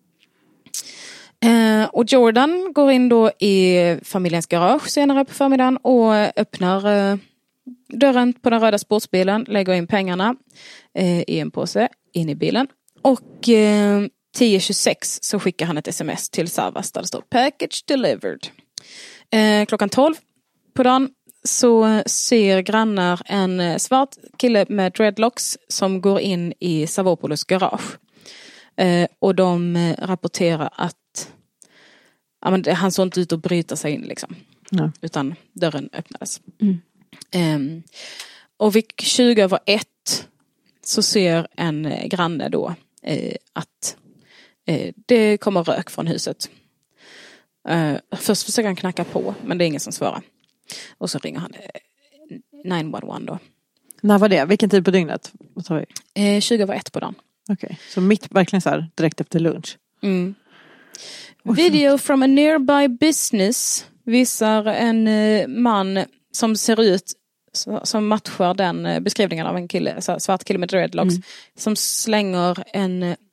Speaker 1: Uh, och Jordan går in då i familjens garage senare på förmiddagen och öppnar uh, dörren på den röda sportsbilen, lägger in pengarna uh, i en påse in i bilen. Och uh, tio tjugosex så skickar han ett sms till Savas där det står package delivered. Uh, klockan tolv på dagen så ser grannar en svart kille med dreadlocks som går in i Savopoulos garage. Uh, och de uh, rapporterar att ja, men det, han såg inte ut att bryta sig in liksom. Ja. Utan dörren öppnades. Mm. Um, och vid tjugo över ett så ser en eh, granne då eh, att eh, det kommer rök från huset. Uh, först försöker han knacka på men det är ingen som svarar. Och så ringer han eh, nio ett ett då.
Speaker 2: När var det? Vilken tid på dygnet? Vad tar vi?
Speaker 1: Eh, tjugo över ett på dagen.
Speaker 2: Okej, okay. Så mitt verkligen så här direkt efter lunch.
Speaker 1: Mm. Video from a nearby business visar en eh, man som ser ut så, som matchar den eh, beskrivningen av en kille, så, svart kille med dreadlocks mm. som slänger en eh,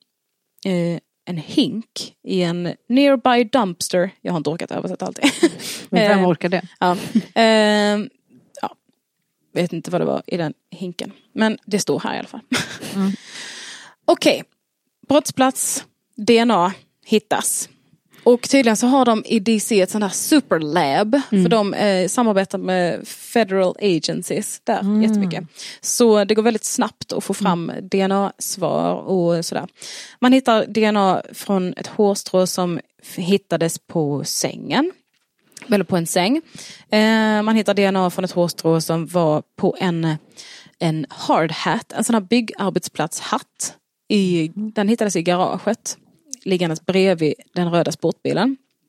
Speaker 1: en hink i en nearby dumpster. Jag har inte orkat översätta allt det.
Speaker 2: Men vem orkar det?
Speaker 1: Ja. Eh, ja. Vet inte vad det var i den hinken. Men det står här i alla fall. Mm. Okej. Okay. Brottsplats. D N A hittas. Och tydligen så har de i D C ett sånt här superlab. Mm. För de eh, samarbetar med federal agencies där mm. jättemycket. Så det går väldigt snabbt att få fram mm. D N A-svar och sådär. Man hittar D N A från ett hårstrå som hittades på sängen. Eller på en säng. Eh, man hittar D N A från ett hårstrå som var på en, en hard hat. En sån här byggarbetsplatshatt. I, den hittades i garaget. Liggandes bredvid den röda sportbilen.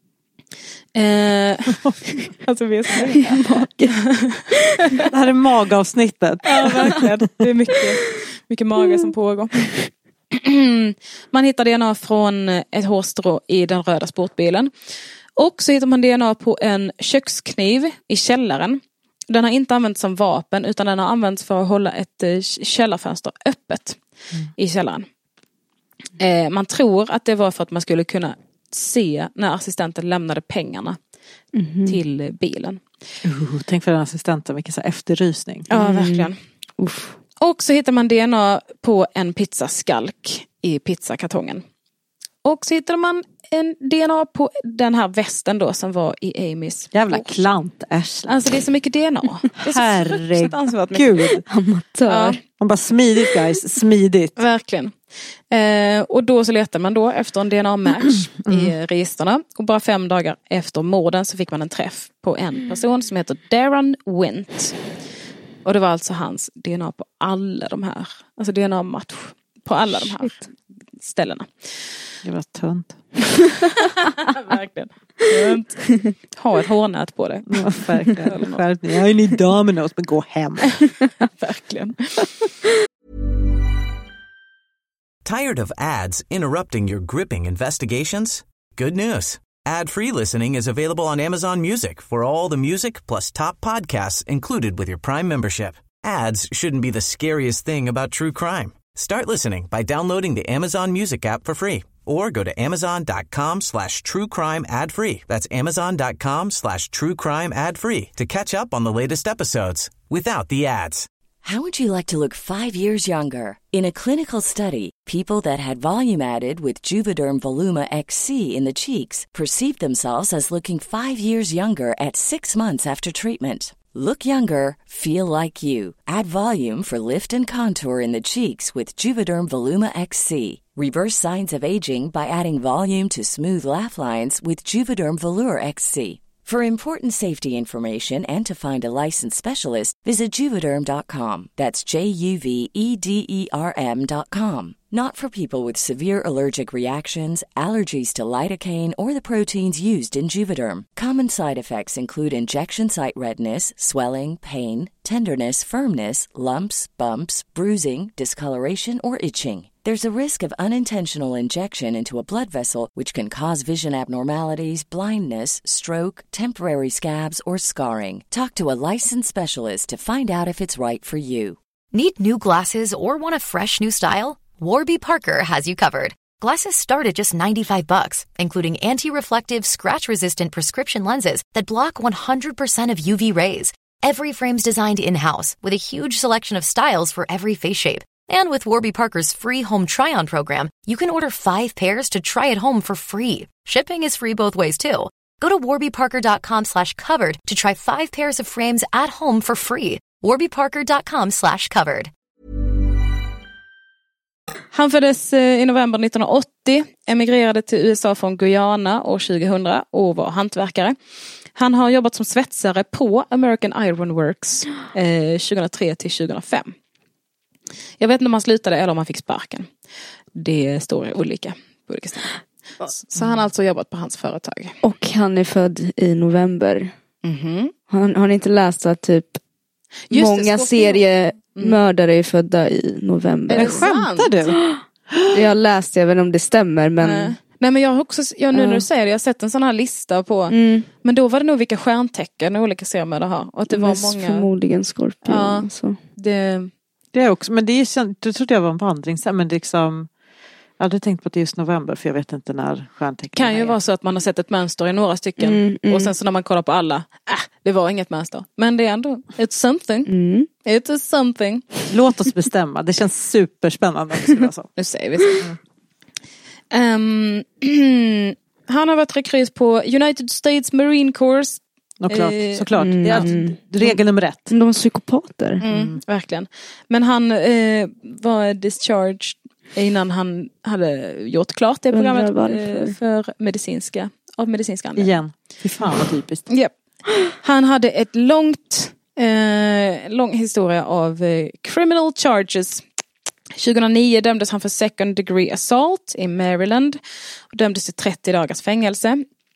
Speaker 1: Eh, alltså vi är så
Speaker 2: Det här är magavsnittet.
Speaker 1: Ja, verkligen. Det är mycket, mycket mage som pågår. Man hittar D N A från ett hårstrå i den röda sportbilen. Och så hittar man D N A på en kökskniv i källaren. Den har inte använts som vapen utan den har använts för att hålla ett källarfönster öppet mm. i källaren. Eh, man tror att det var för att man skulle kunna se när assistenten lämnade pengarna mm. till bilen.
Speaker 2: Uh, tänk för den assistenten, vilken så efterrysning.
Speaker 1: Ja, mm. verkligen. Uff. Och så hittar man D N A på en pizzaskalk i pizzakartongen. Och så hittade man en D N A på den här västen då som var i Amys.
Speaker 2: Jävla klant, äsch.
Speaker 1: Alltså det är så mycket D N A. Det är så
Speaker 2: herregud.
Speaker 6: Amatör.
Speaker 2: Ja. Man bara smidigt guys, smidigt.
Speaker 1: Verkligen. Eh, och då så letar man då efter en D N A-match mm. i registerna. Och bara fem dagar efter morden så fick man en träff på en person som heter Darren Wint. Och det var alltså hans D N A på alla de här, alltså D N A-match på alla de här ställena.
Speaker 2: Det var tunt.
Speaker 1: Verkligen. Tunt. Ha ett hårnät på det.
Speaker 2: Ja, verkligen. Skärpning. Jag är ni Domino's, men gå hem.
Speaker 1: Verkligen.
Speaker 3: Tired of ads interrupting your gripping investigations? Good news. Ad-free listening is available on Amazon Music for all the music plus top podcasts included with your Prime membership. Ads shouldn't be the scariest thing about true crime. Start listening by downloading the Amazon Music app for free or go to amazon.com slash true crime ad free. That's amazon.com slash true crime ad free to catch up on the latest episodes without the ads.
Speaker 7: How would you like to look five years younger? In a clinical study, people that had volume added with Juvederm Voluma X C in the cheeks perceived themselves as looking five years younger at six months after treatment. Look younger, feel like you. Add volume for lift and contour in the cheeks with Juvederm Voluma X C. Reverse signs of aging by adding volume to smooth laugh lines with Juvederm Volure X C. For important safety information and to find a licensed specialist, visit Juvederm dot com. That's J U V E D E R M dot com. Not for people with severe allergic reactions, allergies to lidocaine, or the proteins used in Juvederm. Common side effects include injection site redness, swelling, pain, tenderness, firmness, lumps, bumps, bruising, discoloration, or itching. There's a risk of unintentional injection into a blood vessel, which can cause vision abnormalities, blindness, stroke, temporary scabs, or scarring. Talk to a licensed specialist to find out if it's right for you.
Speaker 8: Need new glasses or want a fresh new style? Warby Parker has you covered. Glasses start at just ninety-five bucks, including anti-reflective, scratch-resistant prescription lenses that block one hundred percent of U V rays. Every frame's designed in-house with a huge selection of styles for every face shape. And with Warby Parker's free home try-on program, you can order five pairs to try at home for free. Shipping is free both ways, too. Go to warbyparker.com slash covered to try five pairs of frames at home for free. warbyparker.com slash covered.
Speaker 1: Han föddes i november nittonhundraåttio, emigrerade till U S A från Guyana år tjugohundra och var hantverkare. Han har jobbat som svetsare på American Iron Works eh, tjugohundratre till tjugohundrafem. Jag vet inte om han slutade eller om han fick sparken. Det står olika på olika ställen. Så han har alltså jobbat på hans företag.
Speaker 6: Och han är född i november.
Speaker 1: Mm-hmm.
Speaker 6: Han, har ni inte läst att typ Just många det, seriemördare är födda i november?
Speaker 1: Är det skämtar du?
Speaker 6: Jag har läst, jag vet inte om det stämmer, men...
Speaker 1: Nej. Nej, men jag har också, jag, nu när du säger det, jag har sett en sån här lista på, mm. men då var det nog vilka stjärntecken olika seriemördare har. Och att det var
Speaker 6: Mest
Speaker 1: många...
Speaker 6: förmodligen skorpion.
Speaker 1: Ja,
Speaker 6: så.
Speaker 1: det...
Speaker 2: Det är också, men det är, du trodde jag var en vandring, men liksom, jag hade tänkt på att det är just november, för jag vet inte när stjärntecken
Speaker 1: kan ju är. Vara så att man har sett ett mönster i några stycken, mm, mm. och sen så när man kollar på alla, äh, det var inget mönster. Men det är ändå, it's something. Mm. It is something.
Speaker 2: Låt oss bestämma, det känns superspännande.
Speaker 1: Nu säger vi så. Um, han har varit rekryt på United States Marine Corps.
Speaker 2: Och klart,
Speaker 1: eh,
Speaker 2: såklart.
Speaker 1: Mm,
Speaker 2: det är alltid, regel nummer ett.
Speaker 6: De är psykopater.
Speaker 1: Mm, mm. Verkligen. Men han eh, var discharged innan han hade gjort klart det programmet eh, för medicinska, av medicinska anledningar.
Speaker 2: Igen. Fy fan vad typiskt.
Speaker 1: Yep. Han hade ett långt eh, lång historia av eh, criminal charges. tjugohundranio dömdes han för second degree assault i Maryland och dömdes till trettio dagars fängelse.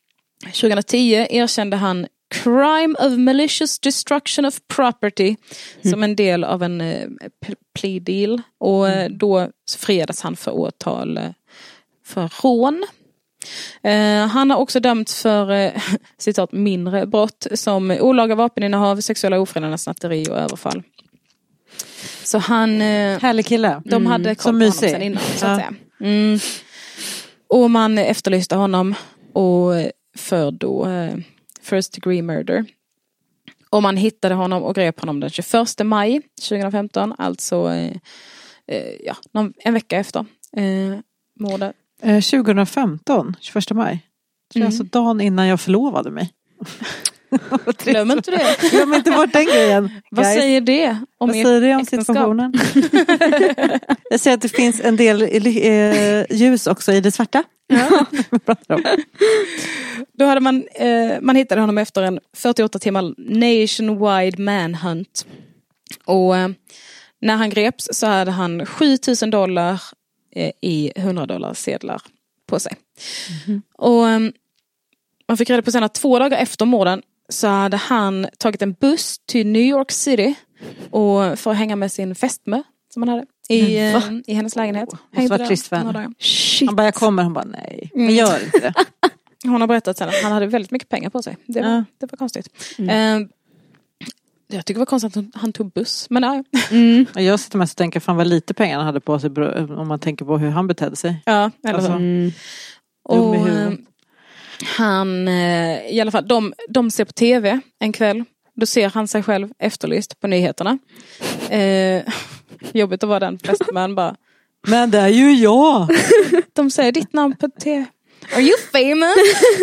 Speaker 1: tjugohundratio erkände han crime of malicious destruction of property mm. som en del av en eh, plea deal. Och mm. då friades han för åtal för rån. Eh, han har också dömts för eh, citat mindre brott som olaga vapeninnehav, sexuella ofredanden, snatteri och överfall. Så han... Eh,
Speaker 2: Härlig kille.
Speaker 1: De mm. hade koll på honom sen innan, så att ja. säga. Mm. Och man efterlyste honom och för då eh, first degree murder. Och man hittade honom och grep honom den tjugoförsta maj tjugohundrafemton. Alltså eh, eh, ja, någon, en vecka efter eh, mordet.
Speaker 2: Eh, tjugohundrafemton, tjugoförsta maj. Det är mm. alltså dagen innan jag förlovade mig.
Speaker 1: Glöm inte det.
Speaker 2: Glöm inte bort den grejen.
Speaker 1: Vad
Speaker 2: guys.
Speaker 1: säger det om
Speaker 2: Vad säger det om situationen? Jag säger att det finns en del eh, ljus också i det svarta. Ja.
Speaker 1: Då hade man eh, man hittade honom efter en fyrtioåtta timmar nationwide manhunt. Och eh, när han greps så hade han sjutusen dollar eh, i hundra dollar sedlar på sig. Mm-hmm. Och eh, man fick reda på sen att två dagar efter morden så hade han tagit en buss till New York City och för att hänga med sin fästmö som han hade i, mm, i hennes lägenhet.
Speaker 2: Det var trist för henne. Han bara, jag kommer, hon bara, nej, men mm. gör inte det.
Speaker 1: Hon har berättat sen att han hade väldigt mycket pengar på sig. Det var, ja. det var konstigt. Mm. Uh, jag tycker det var konstigt att han tog buss, men nej.
Speaker 2: Mm. Jag sitter mest och tänker, fan vad lite pengar han hade på sig om man tänker på hur han betedde sig.
Speaker 1: Ja, eller alltså, så. Mm. Och han, i alla fall, de, de ser på tv en kväll. Då ser han sig själv efterlyst på nyheterna. Eh, jobbigt att vara den fästman bara.
Speaker 2: Men det är ju jag.
Speaker 1: De säger ditt namn på tv. Are you famous?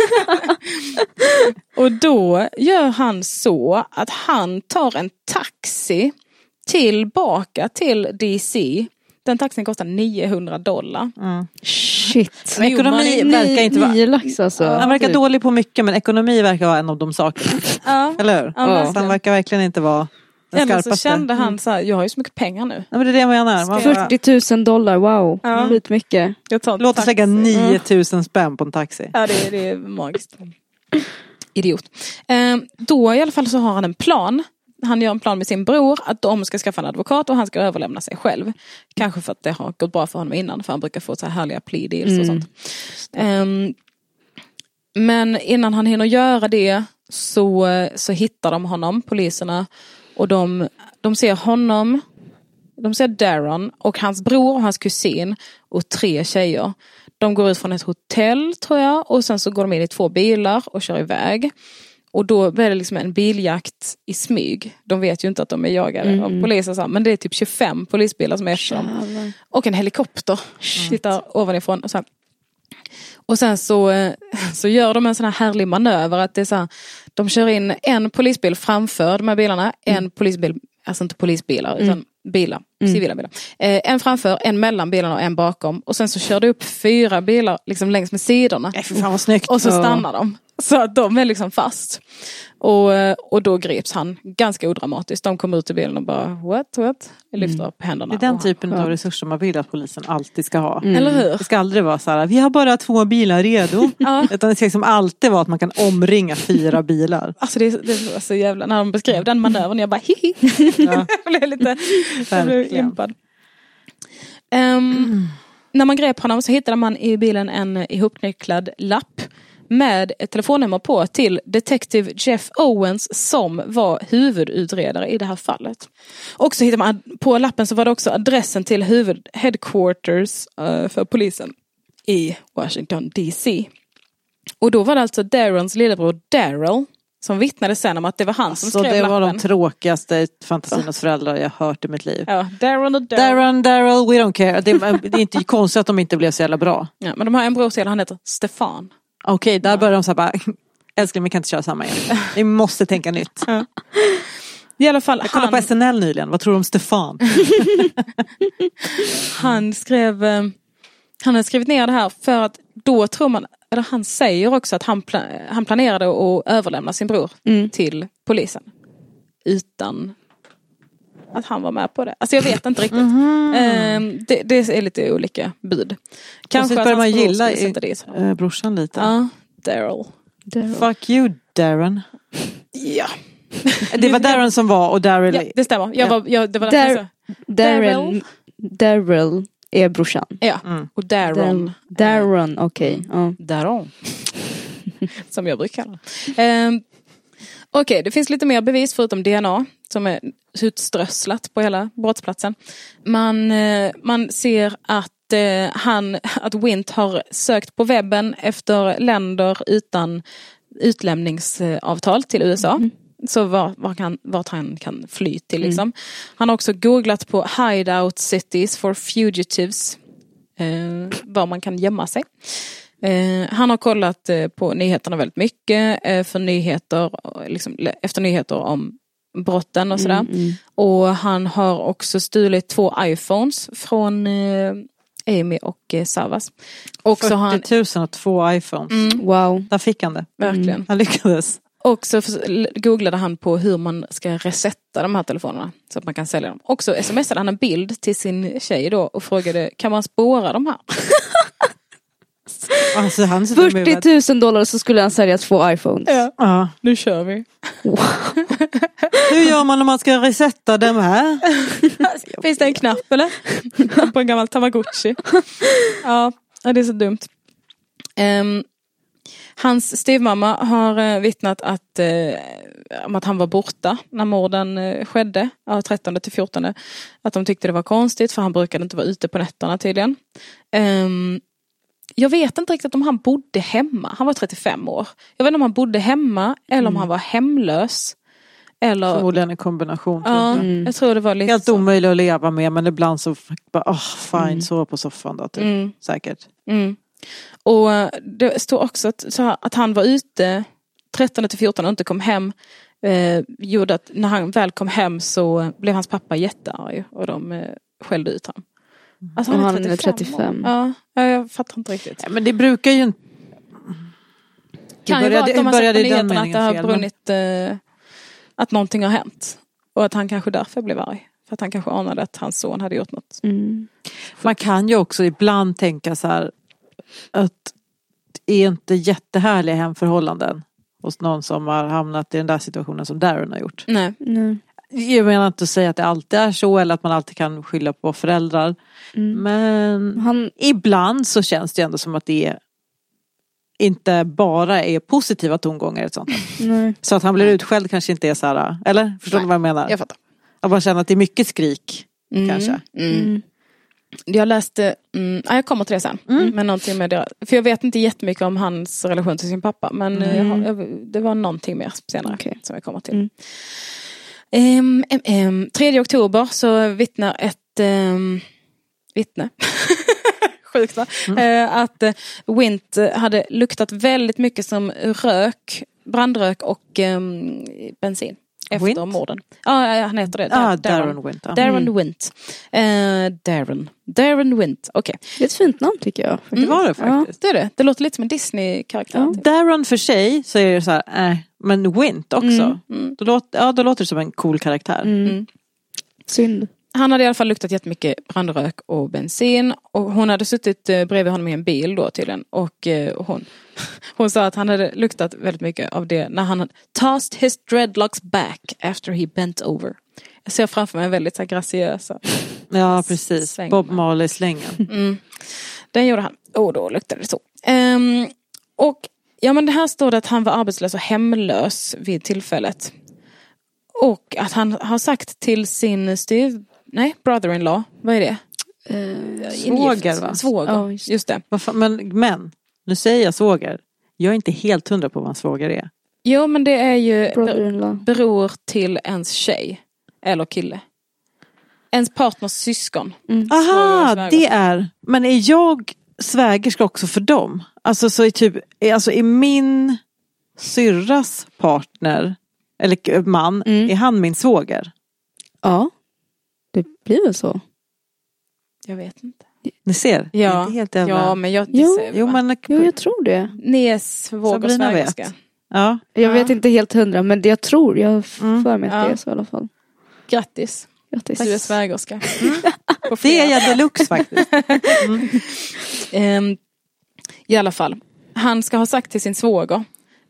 Speaker 1: Och då gör han så att han tar en taxi tillbaka till D C. Den taxin kostar niohundra dollar. Mm.
Speaker 6: Shit.
Speaker 2: Men ekonomi verkar inte vara...
Speaker 6: Nio lax alltså.
Speaker 2: Han verkar typ dålig på mycket, men ekonomi verkar vara en av de sakerna. Ja. Eller hur? Ja, han verkar verkligen inte vara den
Speaker 1: Eller
Speaker 2: skarpaste.
Speaker 1: Så kände han så här, jag har ju så mycket pengar nu.
Speaker 2: Ja, men det är det jag menar.
Speaker 6: fyrtio tusen dollar, wow. Ja. Lite mycket.
Speaker 2: Låt oss lägga nio tusen spänn på en taxi.
Speaker 1: Ja, det är, det är magiskt. Idiot. Eh, då i alla fall så har han en plan. Han gör en plan med sin bror att de ska skaffa en advokat och han ska överlämna sig själv. Kanske för att det har gått bra för honom innan, för han brukar få så här härliga plea deals mm. och sånt. Um, men innan han hinner göra det så, så hittar de honom, poliserna. Och de, de ser honom, de ser Darren och hans bror och hans kusin och tre tjejer. De går ut från ett hotell tror jag och sen så går de in i två bilar och kör iväg. Och då blir det liksom en biljakt i smyg. De vet ju inte att de är jagade mm. av poliser. Men det är typ tjugofem polisbilar som är efter dem. Och en helikopter sitter ovanifrån. Och, så och sen så, så gör de en sån här härlig manöver. Att det är så här, de kör in en polisbil framför de här bilarna. En polisbil, alltså inte polisbilar utan mm. bilar, mm. civila bilar. Eh, en framför, en mellan bilarna och en bakom. Och sen så kör det upp fyra bilar liksom längs med sidorna.
Speaker 2: Nej, för fan vad snyggt.
Speaker 1: Och så stannar de. Så att de är liksom fast. Och, och då grips han ganska odramatiskt. De kommer ut i bilen och bara, what, what? Lyfter mm. upp händerna.
Speaker 2: Det är den typen av resurser man vill att polisen alltid ska ha.
Speaker 1: Mm. Eller hur?
Speaker 2: Det ska aldrig vara så här, vi har bara två bilar redo. Ja. Utan det ska liksom alltid vara att man kan omringa fyra bilar.
Speaker 1: Alltså det, det var så jävla, när de beskrev den manövern, jag bara, hihi. Ja. Jag blev lite, jag blev impad. Um, mm. När man grep honom så hittade man i bilen en ihopknycklad lapp med ett telefonnummer på till Detective Jeff Owens som var huvudutredare i det här fallet. Och så hittade man på lappen så var det också adressen till huvud headquarters uh, för polisen i Washington D C. Och då var det alltså Darrens lillebror Darrell som vittnade sen om att det var han alltså, som skrev
Speaker 2: lappen.
Speaker 1: Det var
Speaker 2: de tråkigaste Fantasinos föräldrar jag hört i mitt liv.
Speaker 1: Ja, Darren och Darren.
Speaker 2: Darren, Darrell, we don't care. Det är, det är inte konstigt att de inte blev så jävla bra.
Speaker 1: Ja, men de har en bror till, han heter Stefan.
Speaker 2: Okej, okay, där ja. börjar de så här bara, älskling, vi kan inte köra samma igen. Vi måste tänka nytt. Ja.
Speaker 1: I alla fall,
Speaker 2: jag kollade han... på S N L nyligen, vad tror du om Stefan?
Speaker 1: han skrev, han har skrivit ner det här för att då tror man, eller han säger också att han, plan, han planerade att överlämna sin bror mm. till polisen. Utan att han var med på det. Alltså jag vet inte riktigt. Mm-hmm. Eh, det, det är lite olika bud.
Speaker 2: Kanske att man gilla i, äh, brorsan lite.
Speaker 1: Ja, Darrell.
Speaker 6: Daryl.
Speaker 2: Fuck you, Darren.
Speaker 1: Ja.
Speaker 2: Det var Darren som var och Daryl...
Speaker 1: Ja, det stämmer. Jag var, jag, det var
Speaker 6: Dar-
Speaker 1: därför
Speaker 6: Daryl. Daryl är brorsan.
Speaker 1: Ja,
Speaker 2: Mm.
Speaker 1: och Daron.
Speaker 6: Daron, okej. Okay. Ja.
Speaker 1: Daron. Som jag brukar kalla det. Um, Okej, okay, det finns lite mer bevis förutom D N A som är utströsslat på hela brottsplatsen. Man, uh, man ser att, uh, han, att Wint har sökt på webben efter länder utan utlämningsavtal till U S A. Mm. Så var, var kan, vart han kan fly till liksom. Mm. Han har också googlat på hideout cities for fugitives. Eh, var man kan gömma sig. Eh, han har kollat eh, på nyheterna väldigt mycket. Eh, för nyheter, liksom, efter nyheter om brotten och sådär. Mm, mm. Och han har också stulit två iPhones från eh, Amy och eh, Savas. Och
Speaker 2: fyrtio tusen och två iPhones.
Speaker 1: Mm.
Speaker 6: Wow.
Speaker 2: Där fick han det.
Speaker 1: Verkligen.
Speaker 2: Mm. Han lyckades.
Speaker 1: Och så googlade han på hur man ska resetta de här telefonerna så att man kan sälja dem. Och så smsade han en bild till sin tjej då och frågade, kan man spåra de här?
Speaker 2: Alltså, han
Speaker 6: fyrtio tusen dollar så skulle han sälja två iPhones.
Speaker 1: Ja,
Speaker 2: ja.
Speaker 1: Nu kör vi.
Speaker 6: Wow.
Speaker 2: Hur gör man om man ska resetta dem här?
Speaker 1: Finns det en knapp eller? På en gammal Tamagotchi. Ja, det är så dumt. Um, Hans styvmamma har vittnat att, eh, om att han var borta när morden eh, skedde, ja, trettonde till fjortonde. Att de tyckte det var konstigt för han brukade inte vara ute på nätterna tydligen. Um, jag vet inte riktigt om han bodde hemma. Han var trettiofem år. Jag vet inte om han bodde hemma eller om mm. han var hemlös. Eller...
Speaker 2: Förmodligen en kombination.
Speaker 1: Ja, mm. jag tror det var lite
Speaker 2: helt
Speaker 1: så.
Speaker 2: omöjligt att leva med, men ibland så bara, oh, fine, mm. sova på soffan då, typ.
Speaker 1: Mm.
Speaker 2: Säkert.
Speaker 1: Mm. Och det står också att, så här, att han var ute trettonde till fjortonde och inte kom hem. Eh, gjorde att när han väl kom hem så blev hans pappa jättearg och de eh, skällde ut honom. Alltså,
Speaker 6: han,
Speaker 1: han
Speaker 6: är trettiofem. trettiofem.
Speaker 1: Ja, ja, jag fattar inte riktigt.
Speaker 2: Ja, men det brukar ju inte...
Speaker 1: Kan ju vara att de har sett på nyheterna att det har
Speaker 2: fel,
Speaker 1: brunnit men... eh, att någonting har hänt. Och att han kanske därför blev arg. För att han kanske anade att hans son hade gjort något.
Speaker 6: Mm.
Speaker 2: Man kan ju också ibland tänka så här att det är inte jättehärliga hemförhållanden hos någon som har hamnat i den där situationen som Darren har gjort.
Speaker 1: Nej.
Speaker 6: Nej.
Speaker 2: Jag menar inte att säga att det alltid är så eller att man alltid kan skylla på föräldrar. Mm. Men
Speaker 6: Han...
Speaker 2: ibland så känns det ändå som att det inte bara är positiva tongångar i ett sånt.
Speaker 6: Nej.
Speaker 2: Så att han blir utskälld kanske inte är så här, eller? Förstår du vad jag menar?
Speaker 1: Jag fattar.
Speaker 2: Jag bara känner att det är mycket skrik,
Speaker 1: mm.
Speaker 2: kanske.
Speaker 1: Mm. Mm. Jag läste, mm, jag kommer till det sen, mm. men någonting med det. För jag vet inte jättemycket om hans relation till sin pappa, men mm. jag har, jag, det var någonting mer senare okay. som jag kommer till. Mm. Um, um, um, tredje oktober så vittnar ett um, vittne sjukt va? Mm. Uh, att uh, Wint hade luktat väldigt mycket som rök, brandrök och um, bensin. Efter
Speaker 2: Wint?
Speaker 1: morden. Ja, ja, han heter det.
Speaker 2: Ah,
Speaker 1: Darren,
Speaker 2: Darren Wint. Ja.
Speaker 1: Darren
Speaker 6: Mm.
Speaker 1: Wint. Uh, Darren. Darren Wint. Okej. Okay.
Speaker 6: Det är ett fint namn tycker jag.
Speaker 2: Det var det faktiskt.
Speaker 1: Ja, det är det. Det låter lite som en Disney-karaktär.
Speaker 2: Ja. Darren för sig så är det så här, äh, men Wint också.
Speaker 1: Mm. Mm.
Speaker 2: Då, låter, ja, då låter det som en cool karaktär.
Speaker 6: Mm. Mm. Synd.
Speaker 1: Han hade i alla fall luktat jättemycket brandrök och bensin. Och hon hade suttit bredvid honom i en bil då tydligen. Och eh, hon, hon sa att han hade luktat väldigt mycket av det när han tossed his dreadlocks back after he bent over. Jag ser framför mig en väldigt så här, graciösa.
Speaker 2: Ja, precis.
Speaker 1: Sväng.
Speaker 2: Bob Marley-slängen.
Speaker 1: Mm. Den gjorde han. Och då luktade det så. Um, och ja, men det här står det att han var arbetslös och hemlös vid tillfället. Och att han har sagt till sin styv... Nej, brother-in-law. Vad är det?
Speaker 2: Uh, svåger va?
Speaker 1: Svåger, oh, just, just det.
Speaker 2: Men, men, nu säger jag svåger. Jag är inte helt hundra på vad en svåger är.
Speaker 1: Jo, men det är ju bror till ens tjej. Eller kille. Ens partners syskon.
Speaker 2: Mm. Aha, det är... Men är jag svägerska också för dem? Alltså så är typ... Alltså är min syrras partner... Eller man, mm. är han min svåger?
Speaker 6: Ja. Det blir väl så.
Speaker 1: Jag vet inte.
Speaker 2: Ni ser?
Speaker 1: Ja,
Speaker 2: det är helt jävla...
Speaker 1: ja men jag...
Speaker 6: Jo,
Speaker 1: ser,
Speaker 2: jo, men...
Speaker 6: jo, jag tror det.
Speaker 1: Ni är svåger och svägerska.
Speaker 2: Vet. Ja.
Speaker 6: Jag
Speaker 1: ja.
Speaker 6: vet inte helt hundra, men det jag tror. Jag
Speaker 2: mm.
Speaker 6: för mig att
Speaker 1: ja.
Speaker 6: det är så i alla fall.
Speaker 1: Grattis.
Speaker 6: Grattis.
Speaker 1: Du är svägerska.
Speaker 2: Mm. Det är jag deluxe faktiskt. Mm.
Speaker 1: um, I alla fall. Han ska ha sagt till sin svåger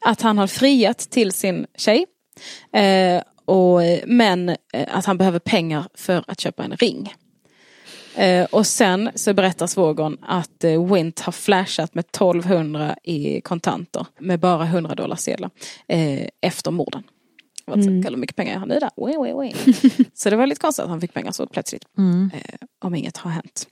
Speaker 1: att han har friat till sin tjej. Eh, och, men eh, att han behöver pengar för att köpa en ring. Eh, och sen så berättar svågern att eh, Wint har flashat med tolvhundra i kontanter. Med bara hundra dollar sedlar. Eh, efter morden. Mm. Hur mycket pengar han är där. Oi, oi, oi. Så det var lite konstigt att han fick pengar så plötsligt. Mm. Eh, om inget har hänt.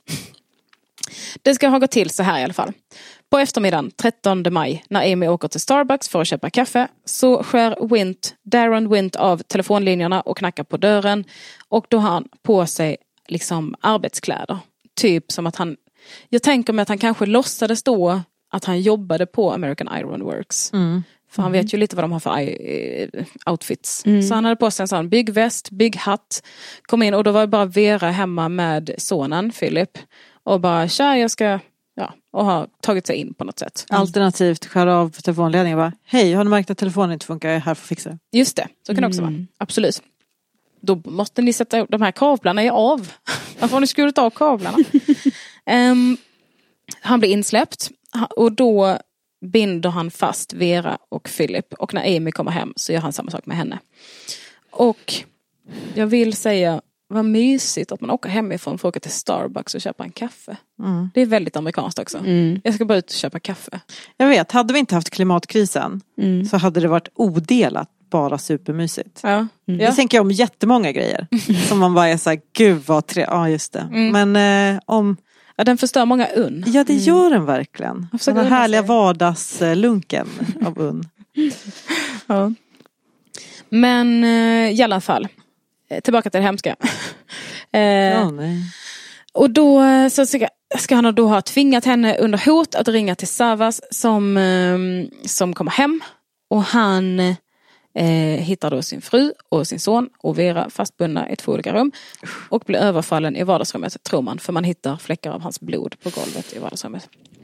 Speaker 1: Det ska ha gått till så här i alla fall. På eftermiddagen trettonde maj när Amy åker till Starbucks för att köpa kaffe så skär Wint, Darren Wint av telefonlinjerna och knackar på dörren. Och då har han på sig liksom arbetskläder. Typ som att han, jag tänker mig att han kanske låtsades då att han jobbade på American Iron Works. Mm. För han vet ju lite vad de har för outfits. Mm. Så han hade på sig en sån byggväst, bygghatt. Kom in och då var det bara Vera hemma med sonen, Philip. Och bara, tja, jag ska... Ja, och har tagit sig in på något sätt.
Speaker 2: Mm. Alternativt skär av telefonledningen och bara, hej, har du märkt att telefonen inte funkar? Jag är här för att fixa det.
Speaker 1: Just det, så kan det också mm. vara. Absolut. Då måste ni sätta de här kablarna är av. Varför har ni skurit av kablarna? um, han blir insläppt. Och då binder han fast Vera och Philip. Och när Amy kommer hem så gör han samma sak med henne. Och jag vill säga... Vad mysigt att man åker hemifrån för att åka till Starbucks och köpa en kaffe. Mm. Det är väldigt amerikanskt också. Mm. Jag ska bara ut och köpa kaffe.
Speaker 2: Jag vet, hade vi inte haft klimatkrisen mm. så hade det varit odelat bara supermysigt. Ja. Mm. Det tänker jag om jättemånga grejer. Som man bara är så här, gud vad tre... Ja, just det. Mm. Men eh, om...
Speaker 1: Ja, den förstör många unn.
Speaker 2: Ja, det gör mm. den verkligen. Den här härliga vardagslunken av unn.
Speaker 1: Ja. Men eh, i alla fall... Tillbaka till det hemska. eh, oh, nej. Och då så ska, ska han då ha tvingat henne under hot att ringa till Savas som, eh, som kommer hem. Och han eh, hittar då sin fru och sin son och Vera fastbundna i två olika rum. Och blir överfallen i vardagsrummet, tror man. För man hittar fläckar av hans blod på golvet i vardagsrummet.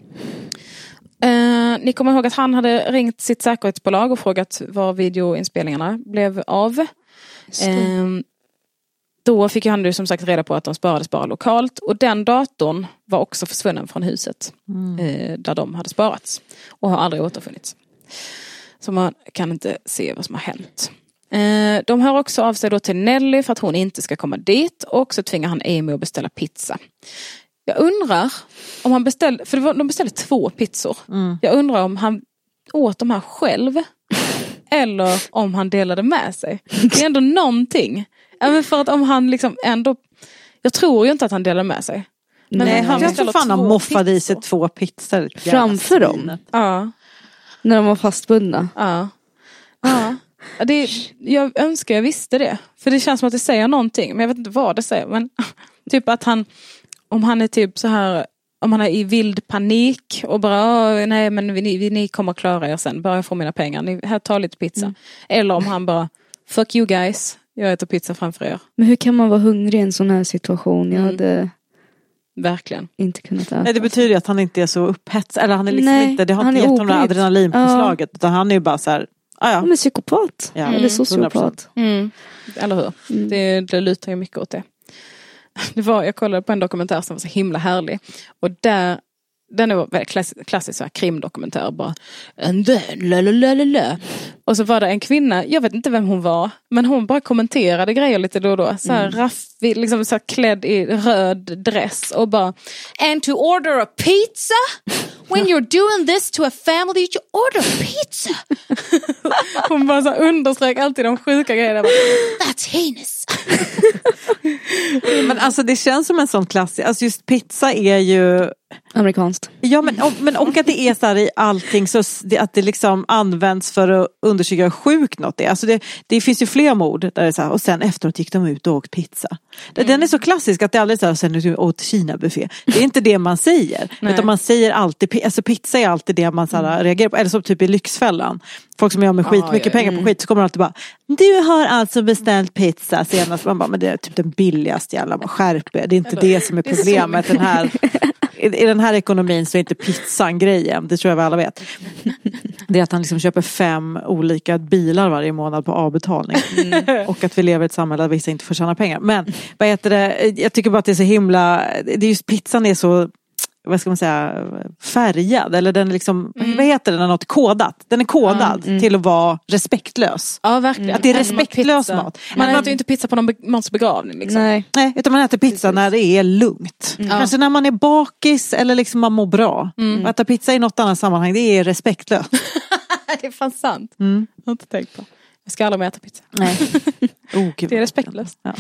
Speaker 1: Eh, ni kommer ihåg att han hade ringt sitt säkerhetsbolag och frågat var videoinspelningarna blev av. Eh, Då fick han ju som sagt reda på att de sparades bara lokalt. Och den datorn var också försvunnen från huset. Mm. Eh, där de hade sparats. Och har aldrig återfunnits. Så man kan inte se vad som har hänt. Eh, de hör också av sig då till Nelly för att hon inte ska komma dit. Och så tvingar han Amy att beställa pizza. Jag undrar om han beställde... För det var, de beställde två pizzor. Mm. Jag undrar om han åt de här själv. Eller om han delade med sig. Det är ändå någonting... Ja, men för att om han liksom ändå... Jag tror ju inte att han delar med sig.
Speaker 2: Men nej, han jag tror fan han moffade i sig två pizzor.
Speaker 6: Framför dem?
Speaker 1: Ja.
Speaker 6: När de var fastbundna?
Speaker 1: Ja. Ja. Det, jag önskar jag visste det. För det känns som att det säger någonting. Men jag vet inte vad det säger. Men typ att han... Om han är typ så här... Om han är i vild panik och bara, nej men ni, ni kommer klara er sen. Bara jag får mina pengar. Ni, här, ta lite pizza. Mm. Eller om han bara, fuck you guys. Jag äter pizza framför er.
Speaker 6: Men hur kan man vara hungrig i en sån här situation? Jag hade
Speaker 1: mm. verkligen
Speaker 6: inte kunnat äta.
Speaker 2: Nej, det betyder ju att han inte är så upphetsad. Eller han är liksom Nej, inte, det har inte gett honom adrenalinpåslaget. Ja. Utan han är ju bara så här, ah, ja.
Speaker 6: Han är psykopat. Ja. Eller sociopat.
Speaker 1: Mm. Eller hur? Mm. Det, det lutar ju mycket åt det. Det var, jag kollade på en dokumentär som var så himla härlig. Och där, den var väldigt klassisk, klassisk så här krimdokumentär. Bara, and then, lalalala. Och så var det en kvinna, jag vet inte vem hon var. Men hon bara kommenterade grejer lite då och då. Så här mm. raffig, liksom så här klädd i röd dress. Och bara, and to order a pizza? When you're doing this to a family, you order pizza. Hon bara så underströk alltid de sjuka grejerna. That's heinous.
Speaker 2: Men alltså det känns som en sån klassisk. Alltså just pizza är ju
Speaker 6: amerikanskt.
Speaker 2: Ja, men och, men och att det är så här i allting så det, att det liksom används för att undersöka hur sjukt något är. Alltså det, det finns ju fler mord där det är så här, och sen efteråt gick de ut och åt pizza. Mm. Den är så klassisk att det aldrig är så här, sen du åt Kina-buffé. Det är inte det man säger. Utan man säger alltid, alltså pizza är alltid det man så här, reagerar på. Eller som typ i Lyxfällan. Folk som gör med skit, ah, mycket ja, pengar mm. på skit, så kommer de alltid bara, du har alltså beställt pizza senast. Man bara, men det är typ den billigaste jävla, man skärper. Det är inte Eller, det som är problemet. Är den här, i, I den här ekonomin så är inte pizzan grejen. Det tror jag vi alla vet. Det är att han liksom köper fem olika bilar varje månad på avbetalning. Mm. Och att vi lever i ett samhälle där vissa inte får tjäna pengar. Men vad heter det? Jag tycker bara att det är så himla, det är just pizzan är så vad ska man säga, färgad. Eller den är liksom, mm. vad heter den, när något är kodat. Den är kodad mm. till att vara respektlös.
Speaker 1: Ja, verkligen.
Speaker 2: Att det är respektlös mat.
Speaker 1: Man äter ju inte pizza på någon, någons begravning. Liksom.
Speaker 6: Nej.
Speaker 2: Nej, utan man äter pizza Precis. när det är lugnt. Mm. Kanske när man är bakis eller liksom man mår bra. Mm. Att äta pizza i något annat sammanhang, det är respektlöst.
Speaker 1: Det är fan sant.
Speaker 2: Mm.
Speaker 1: Jag har inte tänkt på. Jag ska aldrig mer äta pizza.
Speaker 2: Nej. oh,
Speaker 1: det är respektlöst.
Speaker 2: Ja.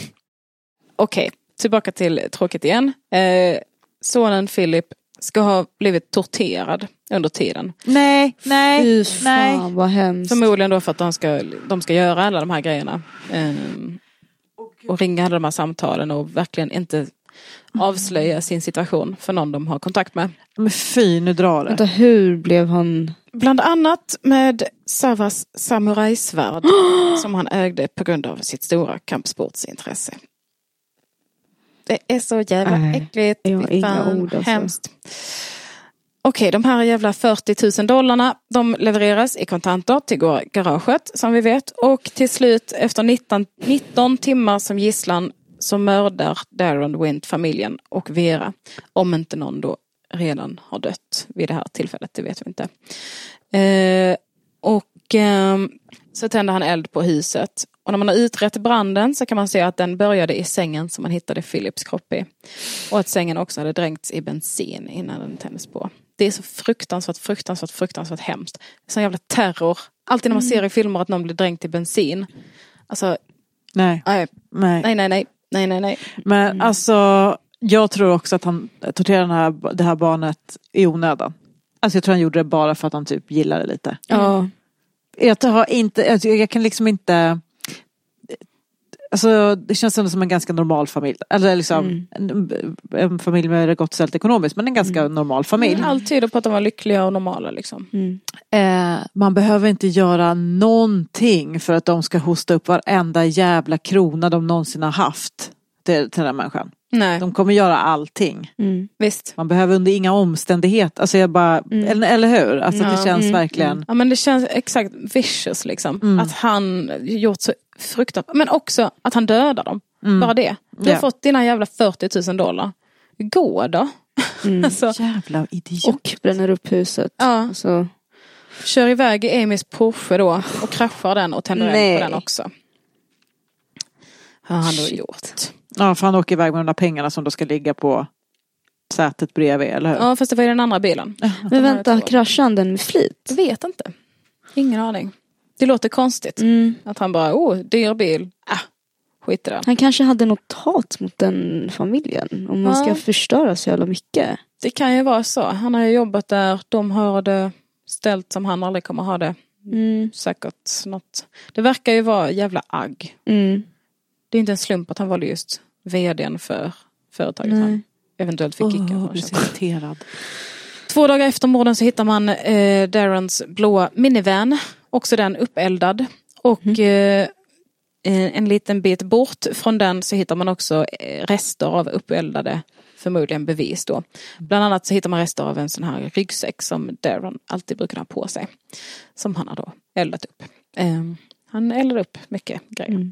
Speaker 1: Okej, tillbaka till tråkigt igen. Eh, sonen Philip ska ha blivit torterad under tiden.
Speaker 2: Nej, nej,
Speaker 6: Fy fan,
Speaker 2: nej.
Speaker 6: Vad hemskt.
Speaker 1: Förmodligen då för att de ska, de ska göra alla de här grejerna. Eh, och ringa alla de här samtalen och verkligen inte avslöja sin situation för någon de har kontakt med.
Speaker 2: Men fy, nu drar det.
Speaker 6: Vänta, hur blev han?
Speaker 1: Bland annat med Savas samurajsvärd som han ägde på grund av sitt stora kampsportsintresse. Det är så jävla
Speaker 6: Nej,
Speaker 1: äckligt.
Speaker 6: jag har inga ord alltså.
Speaker 1: Hemskt. Okej, de här jävla fyrtio tusen dollarna, de levereras i kontanter till garaget som vi vet. Och till slut efter nitton, nitton timmar som gisslan så mördar Darren Wint familjen och Vera. Om inte någon då redan har dött vid det här tillfället, det vet vi inte. Eh, och eh, så tänder han eld på huset. Och när man har utrett branden så kan man se att den började i sängen som man hittade Philips kropp i. Och att sängen också hade dränkts i bensin innan den tändes på. Det är så fruktansvärt, fruktansvärt, fruktansvärt hemskt. Sån jävla terror. Alltid när man ser i filmer att någon blir dränkt i bensin. Alltså,
Speaker 2: nej.
Speaker 1: Nej,
Speaker 2: nej,
Speaker 1: nej, nej, nej, nej, nej, nej.
Speaker 2: Men
Speaker 1: mm.
Speaker 2: alltså, jag tror också att han torterade den här, det här barnet i onödan. Alltså jag tror han gjorde det bara för att han typ gillade det lite.
Speaker 6: Ja.
Speaker 2: Jag har inte, jag, jag kan liksom inte... Alltså det känns som en ganska normal familj. Eller liksom mm. en, en familj med det gott ställt ekonomiskt, men en ganska mm. normal familj.
Speaker 1: Allt tyder på att de var lyckliga och normala liksom.
Speaker 6: Mm.
Speaker 2: Eh, man behöver inte göra någonting för att de ska hosta upp varenda jävla krona de någonsin har haft till, till den här människan.
Speaker 1: Nej.
Speaker 2: De kommer göra allting.
Speaker 1: Mm. Visst.
Speaker 2: Man behöver under inga omständigheter. Alltså jag bara, mm. eller, eller hur? Alltså
Speaker 1: ja.
Speaker 2: det känns
Speaker 1: mm.
Speaker 2: verkligen.
Speaker 1: Mm. Ja men det känns exakt vicious liksom. Mm. Att han gjort så fruktansvärt. Men också att han dödar dem. Mm. Bara det. Du har yeah. fått dina jävla fyrtio tusen dollar. Gå då.
Speaker 2: Mm. alltså. Jävla idiot.
Speaker 6: Och bränner upp huset.
Speaker 1: Ja.
Speaker 6: Alltså.
Speaker 1: Kör iväg i Amys Porsche då. Och kraschar den och tänder eld på den också. Har han då gjort.
Speaker 2: Ja, för han åker iväg med de där pengarna som då ska ligga på sätet bredvid, eller hur?
Speaker 1: Ja, fast det var ju den andra bilen.
Speaker 6: Men vänta, kraschade han den med flit?
Speaker 1: Jag vet inte. Ingen aning. Det låter konstigt.
Speaker 6: Mm.
Speaker 1: Att han bara, oh, dyr bil. Ah, skit i den.
Speaker 6: Han kanske hade något hat mot den familjen. Om man ja. ska förstöra så jävla mycket.
Speaker 1: Det kan ju vara så. Han har ju jobbat där. De har det ställt som han aldrig kommer ha det.
Speaker 6: Mm.
Speaker 1: Säkert något. Det verkar ju vara jävla agg.
Speaker 6: Mm.
Speaker 1: Det är inte en slump att han valde just vdn för företaget. Nej. Han eventuellt fick kicka.
Speaker 2: Oh, irriterad.
Speaker 1: Två dagar efter morden så hittar man eh, Darrens blåa minivan. Också den uppeldad. Och mm. eh, en liten bit bort från den så hittar man också rester av uppeldade, förmodligen bevis då. Bland annat så hittar man rester av en sån här ryggsäck som Darren alltid brukar ha på sig. Som han har då eldat upp. Eh, han eldade upp mycket grejer. Mm.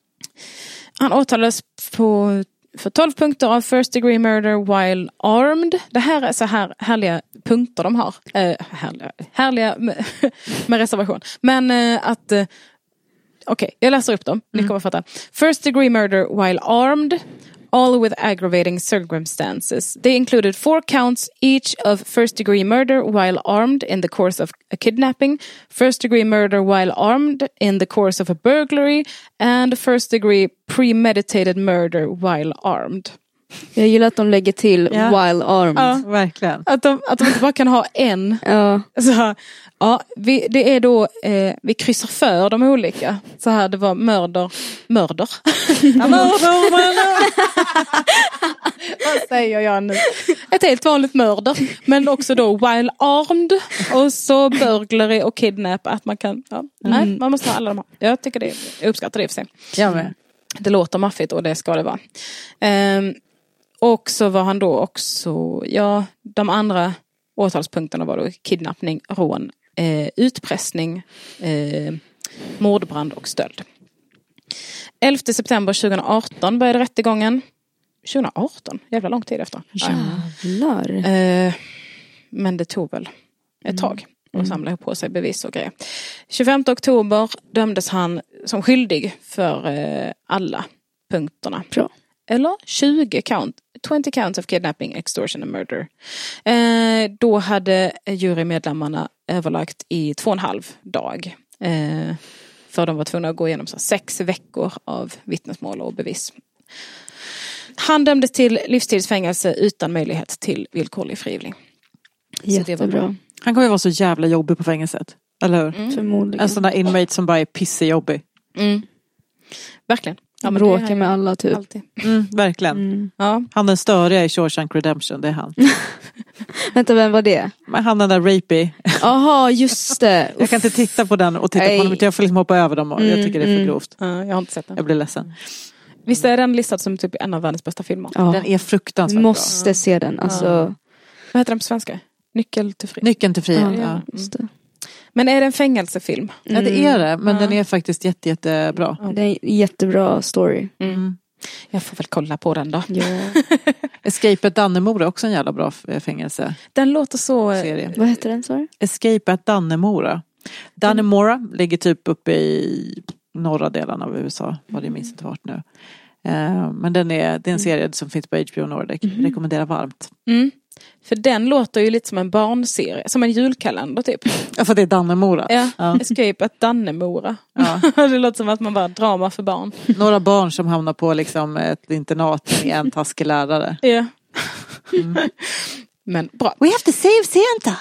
Speaker 1: Han åtalades på, för tolv punkter av first degree murder while armed. Det här är så här härliga punkter de har. Eh, härliga härliga med, med reservation. Men eh, att... Eh, Okej, okay, jag läser upp dem. Ni kommer att fatta. First degree murder while armed. All with aggravating circumstances. They included four counts each of first degree murder while armed in the course of a kidnapping, first degree murder while armed in the course of a burglary, and first degree premeditated murder while armed.
Speaker 6: Jag gillar att de lägger till ja. while armed.
Speaker 2: Ja, verkligen.
Speaker 1: Att de, att de inte bara kan ha en.
Speaker 6: Ja.
Speaker 1: Så här, ja, vi, det är då, eh, vi kryssar för de olika. Så här, det var mörder, mörder.
Speaker 2: Ja, mörder, mörder.
Speaker 1: Vad säger jag nu? Ett helt vanligt mörder. Men också då while armed. Och så burglary och kidnap. Att man kan, ja, mm. nej, man måste ha alla de här. Jag tycker det, jag uppskattar det för sig.
Speaker 2: Jag med.
Speaker 1: Det låter maffigt och det ska det vara. Um, och så var han då också, ja, de andra åtalspunkterna var då kidnappning, rån, eh, utpressning, eh, mordbrand och stöld. elfte september tjugoarton började rättegången. tjugo arton. Jävla lång tid efter.
Speaker 6: Jävlar.
Speaker 1: Eh, men det tog väl ett tag. Och samlade på sig bevis och grejer. tjugofemte oktober dömdes han som skyldig för eh, alla punkterna.
Speaker 6: Bra.
Speaker 1: Eller tjugo count, twenty counts of kidnapping, extortion and murder. Eh, då hade jurymedlemmarna överlagt i två och en halv dag. Eh, för de var tvungna att gå igenom så sex veckor av vittnesmål och bevis. Han dömdes till livstidsfängelse utan möjlighet till villkorlig frigivning.
Speaker 6: Jättebra.
Speaker 2: Han kommer ju vara så jävla jobbig på fängelset. Eller hur?
Speaker 6: Mm. Förmodligen.
Speaker 2: En sån där inmate som bara är pissejobbig.
Speaker 1: Mm. Verkligen.
Speaker 6: Ja, men bråkar med alla typ.
Speaker 1: Alltid.
Speaker 2: Mm, verkligen.
Speaker 6: Mm.
Speaker 1: Ja.
Speaker 2: Han den störiga i Shawshank Redemption, det är han.
Speaker 6: Vänta, vem var det?
Speaker 2: Men han den där rapey.
Speaker 6: Jaha, just det.
Speaker 2: Jag kan inte titta på den och titta
Speaker 6: Nej.
Speaker 2: på honom. Jag får liksom hoppa över dem. Och jag
Speaker 6: Mm,
Speaker 2: tycker det är för
Speaker 6: mm.
Speaker 2: grovt.
Speaker 1: Ja, jag har inte sett den.
Speaker 2: Jag blir ledsen.
Speaker 1: Visst är den listad som typ en av världens bästa filmer?
Speaker 6: Ja.
Speaker 2: Den är fruktansvärt
Speaker 6: Måste
Speaker 2: bra.
Speaker 6: se den. Alltså...
Speaker 1: Ja. Vad heter den på svenska? Nyckel till frihet.
Speaker 2: Nyckeln till frihet.
Speaker 6: Ja,
Speaker 2: Ja.
Speaker 6: just det.
Speaker 1: Men är det en fängelsefilm?
Speaker 2: Ja, det är det. Men
Speaker 1: Ja.
Speaker 2: den är faktiskt jätte, jättebra.
Speaker 6: Det är en jättebra story.
Speaker 1: Mm. Jag får väl kolla på den då.
Speaker 6: Ja.
Speaker 2: Escape at Dannemora är också en jävla bra f- fängelse.
Speaker 1: Den låter så...
Speaker 2: Serie.
Speaker 6: Vad heter den, sa du?
Speaker 2: Escape at Dannemora. Dannemora ligger typ uppe i norra delen av U S A. Vad det minns inte vart nu. Eh, men den är, det är en serie som finns på H B O Nordic. Rekommenderar varmt.
Speaker 1: Mm. För den låter ju lite som en barnserie. Som en julkalender typ.
Speaker 2: Ja, för det är Dannemora.
Speaker 1: Ja.
Speaker 2: Ja.
Speaker 1: Escape at Dannemora.
Speaker 2: Ja.
Speaker 1: Det låter som att man bara drama för barn.
Speaker 2: Några barn som hamnar på liksom ett internat med en taskig lärare.
Speaker 1: Ja. Mm. Men bra.
Speaker 2: We have to save Santa!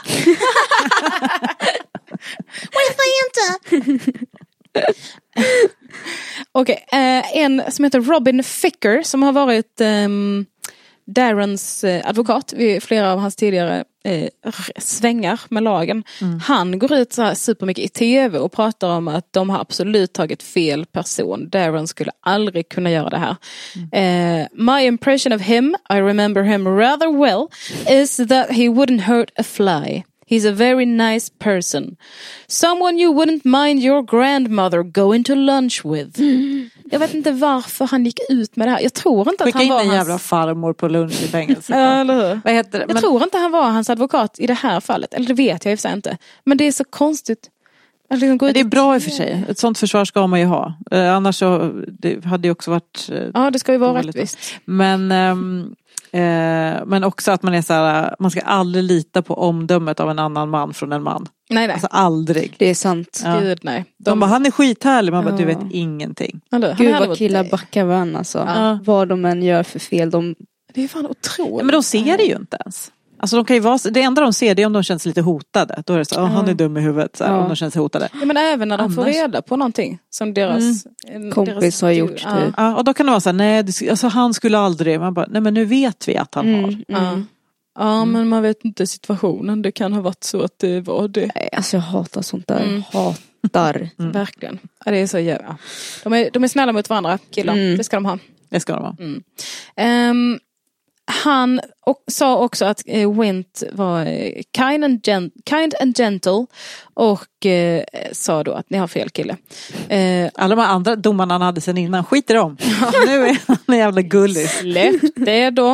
Speaker 1: Okej, eh, en som heter Robin Ficker som har varit ehm, Darrens eh, advokat vid flera av hans tidigare eh, svängar med lagen. Mm. Han går ut så här supermycket i tv och pratar om att de har absolut tagit fel person. Darren skulle aldrig kunna göra det här. Mm. Eh, my impression of him, I remember him rather well, is that he wouldn't hurt a fly. He's a very nice person. Someone you wouldn't mind your grandmother going to lunch with. Mm. Jag vet inte varför han gick ut med det här. Jag tror inte
Speaker 2: Skicka
Speaker 1: att han
Speaker 2: in
Speaker 1: var
Speaker 2: en
Speaker 1: hans...
Speaker 2: jävla farmor på lunch i fängelse.
Speaker 1: Ja, eller hur?
Speaker 2: Vad heter det?
Speaker 1: Jag
Speaker 2: Men...
Speaker 1: tror inte han var hans advokat i det här fallet. Eller det vet jag i och för sig inte. Men det är så konstigt. Att liksom gå ut
Speaker 2: Det är
Speaker 1: och-
Speaker 2: bra i och för sig. Ett sånt försvar ska man ju ha. Eh, annars så det hade ju också varit... Eh,
Speaker 1: Ja, det ska ju vara
Speaker 2: dåligt.
Speaker 1: rättvist.
Speaker 2: Men, ehm, eh, men också att man är så här, man ska aldrig lita på omdömet av en annan man från en man.
Speaker 1: Nej, nej.
Speaker 2: Alltså aldrig.
Speaker 6: Det är sant.
Speaker 2: Ja.
Speaker 1: Gud, nej.
Speaker 2: De bara, han är skithärlig, man bara,
Speaker 6: Ja.
Speaker 2: du vet ingenting.
Speaker 1: Eller, han
Speaker 6: Gud
Speaker 1: är
Speaker 6: vad
Speaker 1: mot
Speaker 6: killar
Speaker 1: dig.
Speaker 6: backar varandra alltså.
Speaker 2: Ja.
Speaker 6: Vad de än gör för fel. De...
Speaker 1: Det är fan otroligt.
Speaker 2: Ja, men de ser det ju inte ens. Alltså de kan ju vara, det enda de ser det är om de känns lite hotade. Då är det så, oh, han är dum i huvudet. Så här,
Speaker 6: Ja.
Speaker 2: Om de känns hotade.
Speaker 1: Ja, men även när de får
Speaker 2: Annars-
Speaker 1: reda på någonting som deras... en-
Speaker 6: Kompis
Speaker 1: deras
Speaker 6: har gjort
Speaker 1: ja.
Speaker 6: det.
Speaker 2: Ja, och då kan det vara så här, nej, det, alltså, han skulle aldrig. Man bara, nej men nu vet vi att han har.
Speaker 6: Mm,
Speaker 1: Ja.
Speaker 6: mm.
Speaker 1: Ja, men man vet inte situationen. Det kan ha varit så att det var det.
Speaker 6: Nej, alltså jag hatar sånt där.
Speaker 1: Mm.
Speaker 6: Hatar.
Speaker 1: Verkligen. Ja, det är så jävla... De är, de är snälla mot varandra, killar.
Speaker 6: Mm.
Speaker 1: Det ska de ha.
Speaker 2: Det ska de vara.
Speaker 1: Ehm, han och, sa också att eh, Wint var eh, kind, and gen, kind and gentle och eh, sa då att ni har fel kille. Eh,
Speaker 2: Alla de här andra domarna han hade sen innan, skiter om. Nu är han en jävla gullis.
Speaker 1: Släpp det då.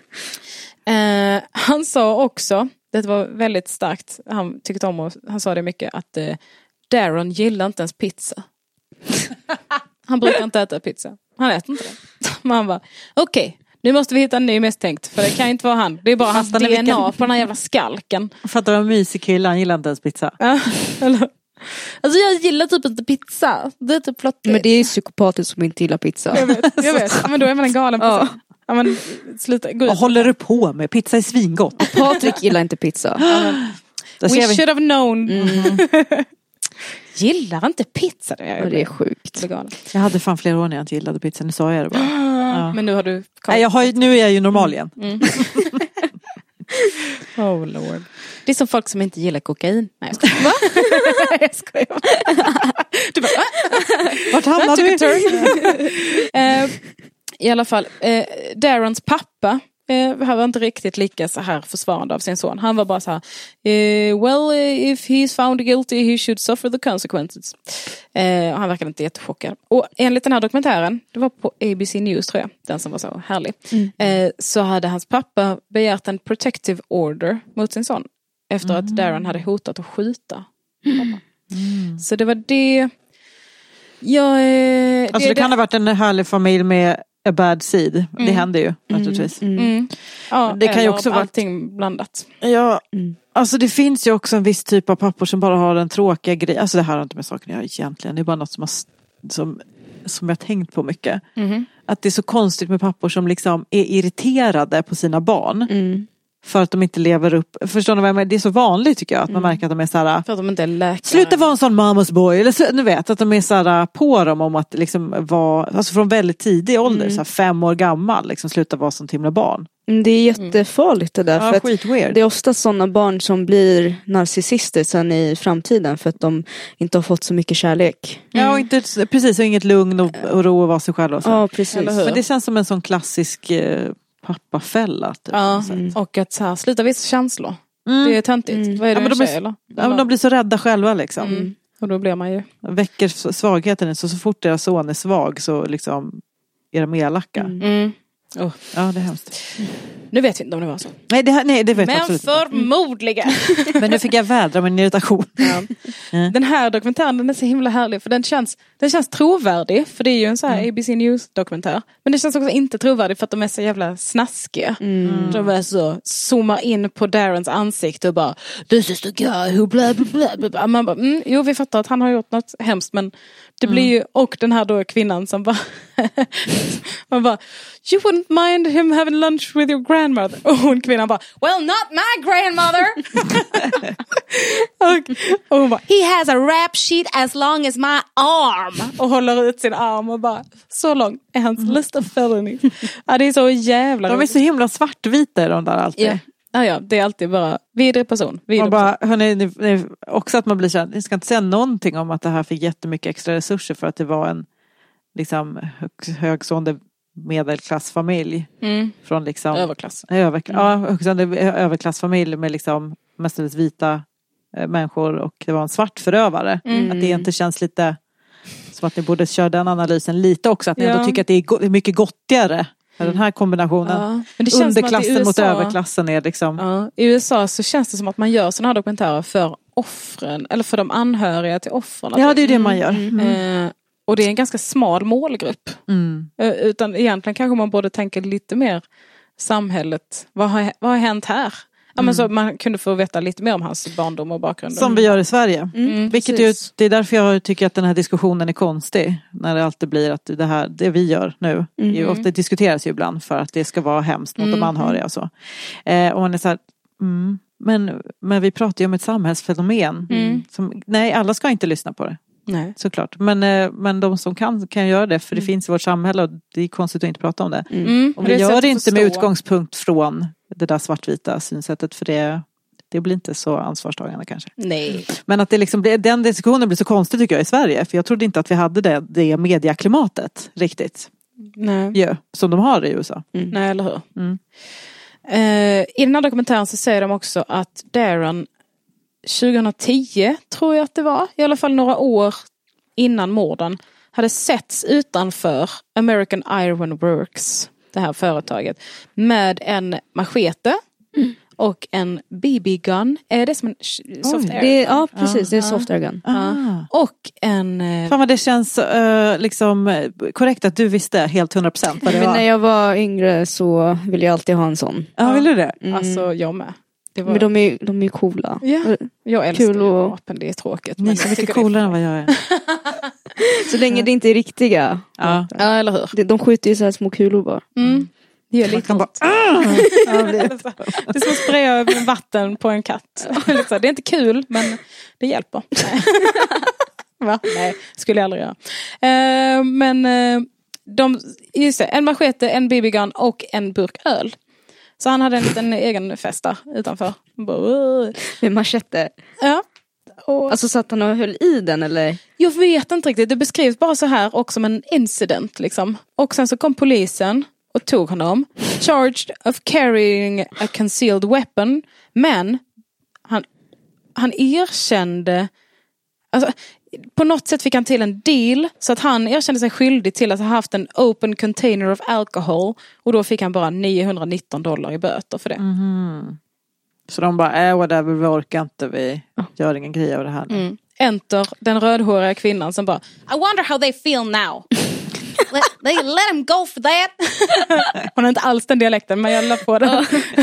Speaker 1: Eh, han sa också, det var väldigt starkt, han tyckte om och han sa det mycket, att eh, Darren gillar inte ens pizza. Han brukar inte äta pizza. Han äter inte det. Men han bara, okej, okay, nu måste vi hitta en ny misstänkt. För det kan inte vara han. Det är bara hans
Speaker 2: Fattar ni
Speaker 1: D N A
Speaker 2: vilken-
Speaker 1: på den här jävla skalken.
Speaker 2: Fattar du vad mysig kille, han gillar inte ens pizza.
Speaker 1: Ja, eller? Alltså jag gillar typ inte pizza. Det är typ flottigt.
Speaker 6: Men det är ju psykopater som inte gillar pizza.
Speaker 1: Jag vet, jag vet. Men då är man en galen person.
Speaker 6: Ja.
Speaker 1: Ja, men sluta, gå
Speaker 2: Vad
Speaker 1: ut.
Speaker 2: håller du på med? Pizza är svingott.
Speaker 6: Patrik gillar inte pizza.
Speaker 2: Där
Speaker 1: We
Speaker 2: ser vi.
Speaker 1: should have known.
Speaker 6: Mm.
Speaker 1: Gillar inte pizza. Det är,
Speaker 6: Och det är sjukt.
Speaker 1: galen.
Speaker 2: Jag hade fan flera år när jag inte gillade pizza, nu sa jag det bara. Ja.
Speaker 1: Men nu har du...
Speaker 2: Nej, jag har, ju- nu är jag ju normal igen.
Speaker 1: Mm. Oh lord. Det är som folk som inte gillar kokain. Nej, jag skojar. Va? Jag skojar. Du bara, va?
Speaker 2: Vart hamnade
Speaker 1: That took a
Speaker 2: vi?
Speaker 1: turn. Eh, I alla fall, eh, Darrens pappa eh, han var inte riktigt lika så här försvarande av sin son. Han var bara så här, eh, well if he's found guilty he should suffer the consequences. Eh, och han verkade inte jättechockad. Och enligt den här dokumentären, det var på A B C News tror jag, den som var så härlig, mm. eh, så hade hans pappa begärt en protective order mot sin son efter mm. att Darren hade hotat att skjuta pappa. Mm. Så det var det. Jag, eh,
Speaker 2: alltså
Speaker 1: det,
Speaker 2: det kan det, ha varit en härlig familj med a bad seed. Mm. Det händer ju naturligtvis.
Speaker 1: Mm. Mm. Ja,
Speaker 2: det kan ju också vara
Speaker 1: allting blandat.
Speaker 2: Ja, mm. alltså det finns ju också en viss typ av pappor som bara har en tråkiga grej. Alltså det här har inte med saken att göra egentligen. Det är bara något som, har, som, som jag har tänkt på mycket. Mm. Att det är så konstigt med pappor som liksom är irriterade på sina barn. Mm. För att de inte lever upp. Förstår ni vad jag menar? Det är så vanligt tycker jag. Att man märker att de är såhär.
Speaker 1: För att de inte är läkare.
Speaker 2: Sluta vara en sån mamas boy. Eller så, nu vet att de är såhär på dem om att liksom vara. Alltså från väldigt tidig ålder. Mm. Såhär fem år gammal. Liksom sluta vara som himla barn.
Speaker 6: Det är jättefarligt det där.
Speaker 2: Ja,
Speaker 6: för
Speaker 2: skitweird.
Speaker 6: Det är ofta sådana barn som blir narcissister sen i framtiden. För att de inte har fått så mycket kärlek.
Speaker 2: Mm. Ja och inte, precis. Och inget lugn och, och ro och vara sig själv. Och så.
Speaker 6: Ja precis.
Speaker 2: Men det känns som en sån klassisk eh, pappafälla. Typ,
Speaker 1: ja, mm. och att så här, sluta visa känslor. Mm. Det är töntigt. Mm. Vad är det, ja, en tjej,
Speaker 2: blir,
Speaker 1: eller?
Speaker 2: Ja, men de blir så rädda själva liksom.
Speaker 1: Mm. Och då blir man ju.
Speaker 2: Väcker svagheten. Så, så fort deras son är svag så liksom är de elaka.
Speaker 1: Mm. Mm.
Speaker 2: Oh. Ja, det är hemskt.
Speaker 1: Mm. Nu vet vi inte om det var så.
Speaker 2: Nej, det, nej, det vet
Speaker 1: men
Speaker 2: jag absolut
Speaker 1: inte. Men förmodligen.
Speaker 2: Men nu fick jag vädra min irritation.
Speaker 1: Ja. Mm. Den här dokumentären, den är så himla härlig. För den känns, den känns trovärdig. För det är ju en sån här mm. A B C News-dokumentär. Men det känns också inte trovärdig för att de är så jävla snaskiga. Mm. De är så, zoomar in på Darrens ansikte och bara this is the guy who bla bla bla bla. Man bara, mm, jo vi fattar att han har gjort något hemskt. Men det blir ju, och den här då kvinnan som bara man bara, you wouldn't mind him having lunch with your grandmother. Och hon kvinnan bara, well not my grandmother. och, och hon bara, he has a rap sheet as long as my arm. Och håller ut sin arm och bara, så lång är hans mm. list of felonies. Ja, det är så jävla
Speaker 2: de är så himla svartvita de där alltid.
Speaker 1: Yeah. Ja, ja, det är alltid bara vidrig person. Vidrig
Speaker 2: man bara, hörni, ni, ni, också att man blir så här, ni ska inte säga någonting om att det här fick jättemycket extra resurser för att det var en liksom hög, högstående medelklassfamilj.
Speaker 1: Mm.
Speaker 2: Från liksom
Speaker 1: överklass.
Speaker 2: Över, mm. Ja, högstående överklassfamilj med liksom mestadels vita äh, människor och det var en svart förövare. Mm. Att det inte känns lite som att ni borde köra den analysen lite också. Att ni ja. ändå tycker att det är, go- det är mycket gottigare. Den här kombinationen. Ja. Men det känns underklassen som att mot överklassen är liksom.
Speaker 1: Ja, i U S A så känns det som att man gör sådana här dokumentärer för offren. Eller för de anhöriga till offren.
Speaker 2: Ja, det är det man gör. Mm.
Speaker 1: Eh, och det är en ganska smal målgrupp.
Speaker 2: Mm.
Speaker 1: Eh, utan egentligen kanske man borde tänka lite mer samhället. Vad har, vad har hänt här? Ja, men så man kunde få veta lite mer om hans barndom och bakgrund.
Speaker 2: Som vi gör i Sverige.
Speaker 1: Mm,
Speaker 2: Vilket ju, det är därför jag tycker att den här diskussionen är konstig. När det alltid blir att det här, det vi gör nu. Mm. Ju, ofta diskuteras ju ibland för att det ska vara hemskt mot mm. de anhöriga och så. Eh, och man är så här, mm, men, men vi pratar ju om ett samhällsfenomen.
Speaker 1: Mm.
Speaker 2: Som, nej, alla ska inte lyssna på det.
Speaker 1: Nej.
Speaker 2: Såklart. Men, eh, men de som kan kan göra det. För det mm. finns i vårt samhälle och det är konstigt att inte prata om det.
Speaker 1: Mm.
Speaker 2: Och vi det gör det inte med utgångspunkt från det där svartvita synsättet. För det, det blir inte så ansvarstagande kanske.
Speaker 1: Nej.
Speaker 2: Men att det liksom, den diskussionen blir så konstig tycker jag i Sverige. För jag trodde inte att vi hade det, det mediaklimatet riktigt.
Speaker 1: Nej.
Speaker 2: Ja, som de har i U S A.
Speaker 1: Mm. Nej, eller hur?
Speaker 2: Mm.
Speaker 1: Uh, I den här dokumentären så säger de också att Darren tjugohundratio tror jag att det var, i alla fall några år innan morden, hade setts utanför American Iron Works, det här företaget, med en machete mm. och en B B-gun. Är det som en soft air?
Speaker 6: Det är, ja, precis. Ah. Det är soft air gun.
Speaker 2: Ah.
Speaker 1: Och en...
Speaker 2: Fan vad det känns uh, liksom korrekt att du visste helt hundra procent vad det
Speaker 6: Men
Speaker 2: var.
Speaker 6: när jag var yngre så ville jag alltid ha en sån.
Speaker 2: Ja, ah, vill du det?
Speaker 1: Mm. Alltså, jag med. Det var...
Speaker 6: Men de är, de är coola.
Speaker 1: Ja, jag älskar
Speaker 6: Kul och...
Speaker 1: vapen, det är tråkigt.
Speaker 2: Ni är så mycket coolare än vad jag är.
Speaker 6: Så länge det inte är riktiga.
Speaker 1: Ja, ja eller hur?
Speaker 6: De, de skjuter ju så här små kulor bara.
Speaker 1: Mm. Det gör lite
Speaker 2: bara,
Speaker 1: ja, det är som att spraya vatten på en katt. Det är inte kul, men det hjälper. Nej, Va? Nej skulle jag aldrig göra. Uh, men uh, de, just det, en machete, en B B-gun och en burk öl. Så han hade en liten egen fest där utanför. Bara,
Speaker 6: med machete?
Speaker 1: Ja. Och,
Speaker 6: alltså satt han och höll i den eller?
Speaker 1: Jag vet inte riktigt. Det beskrivs bara så här och som en incident liksom. Och sen så kom polisen och tog honom. Charged of carrying a concealed weapon. Men han, han erkände... Alltså, på något sätt fick han till en deal så att han erkände sig skyldig till att ha haft en open container of alcohol och då fick han bara niohundranitton dollar i böter för det.
Speaker 2: Mm. Så de bara, äh, whatever, vi orkar inte, vi gör ingen grej av det här.
Speaker 1: Mm. Enter den rödhåriga kvinnan som bara, I wonder how they feel now. let, they let him go for that. Hon har inte alls den dialekten, men jag la på det.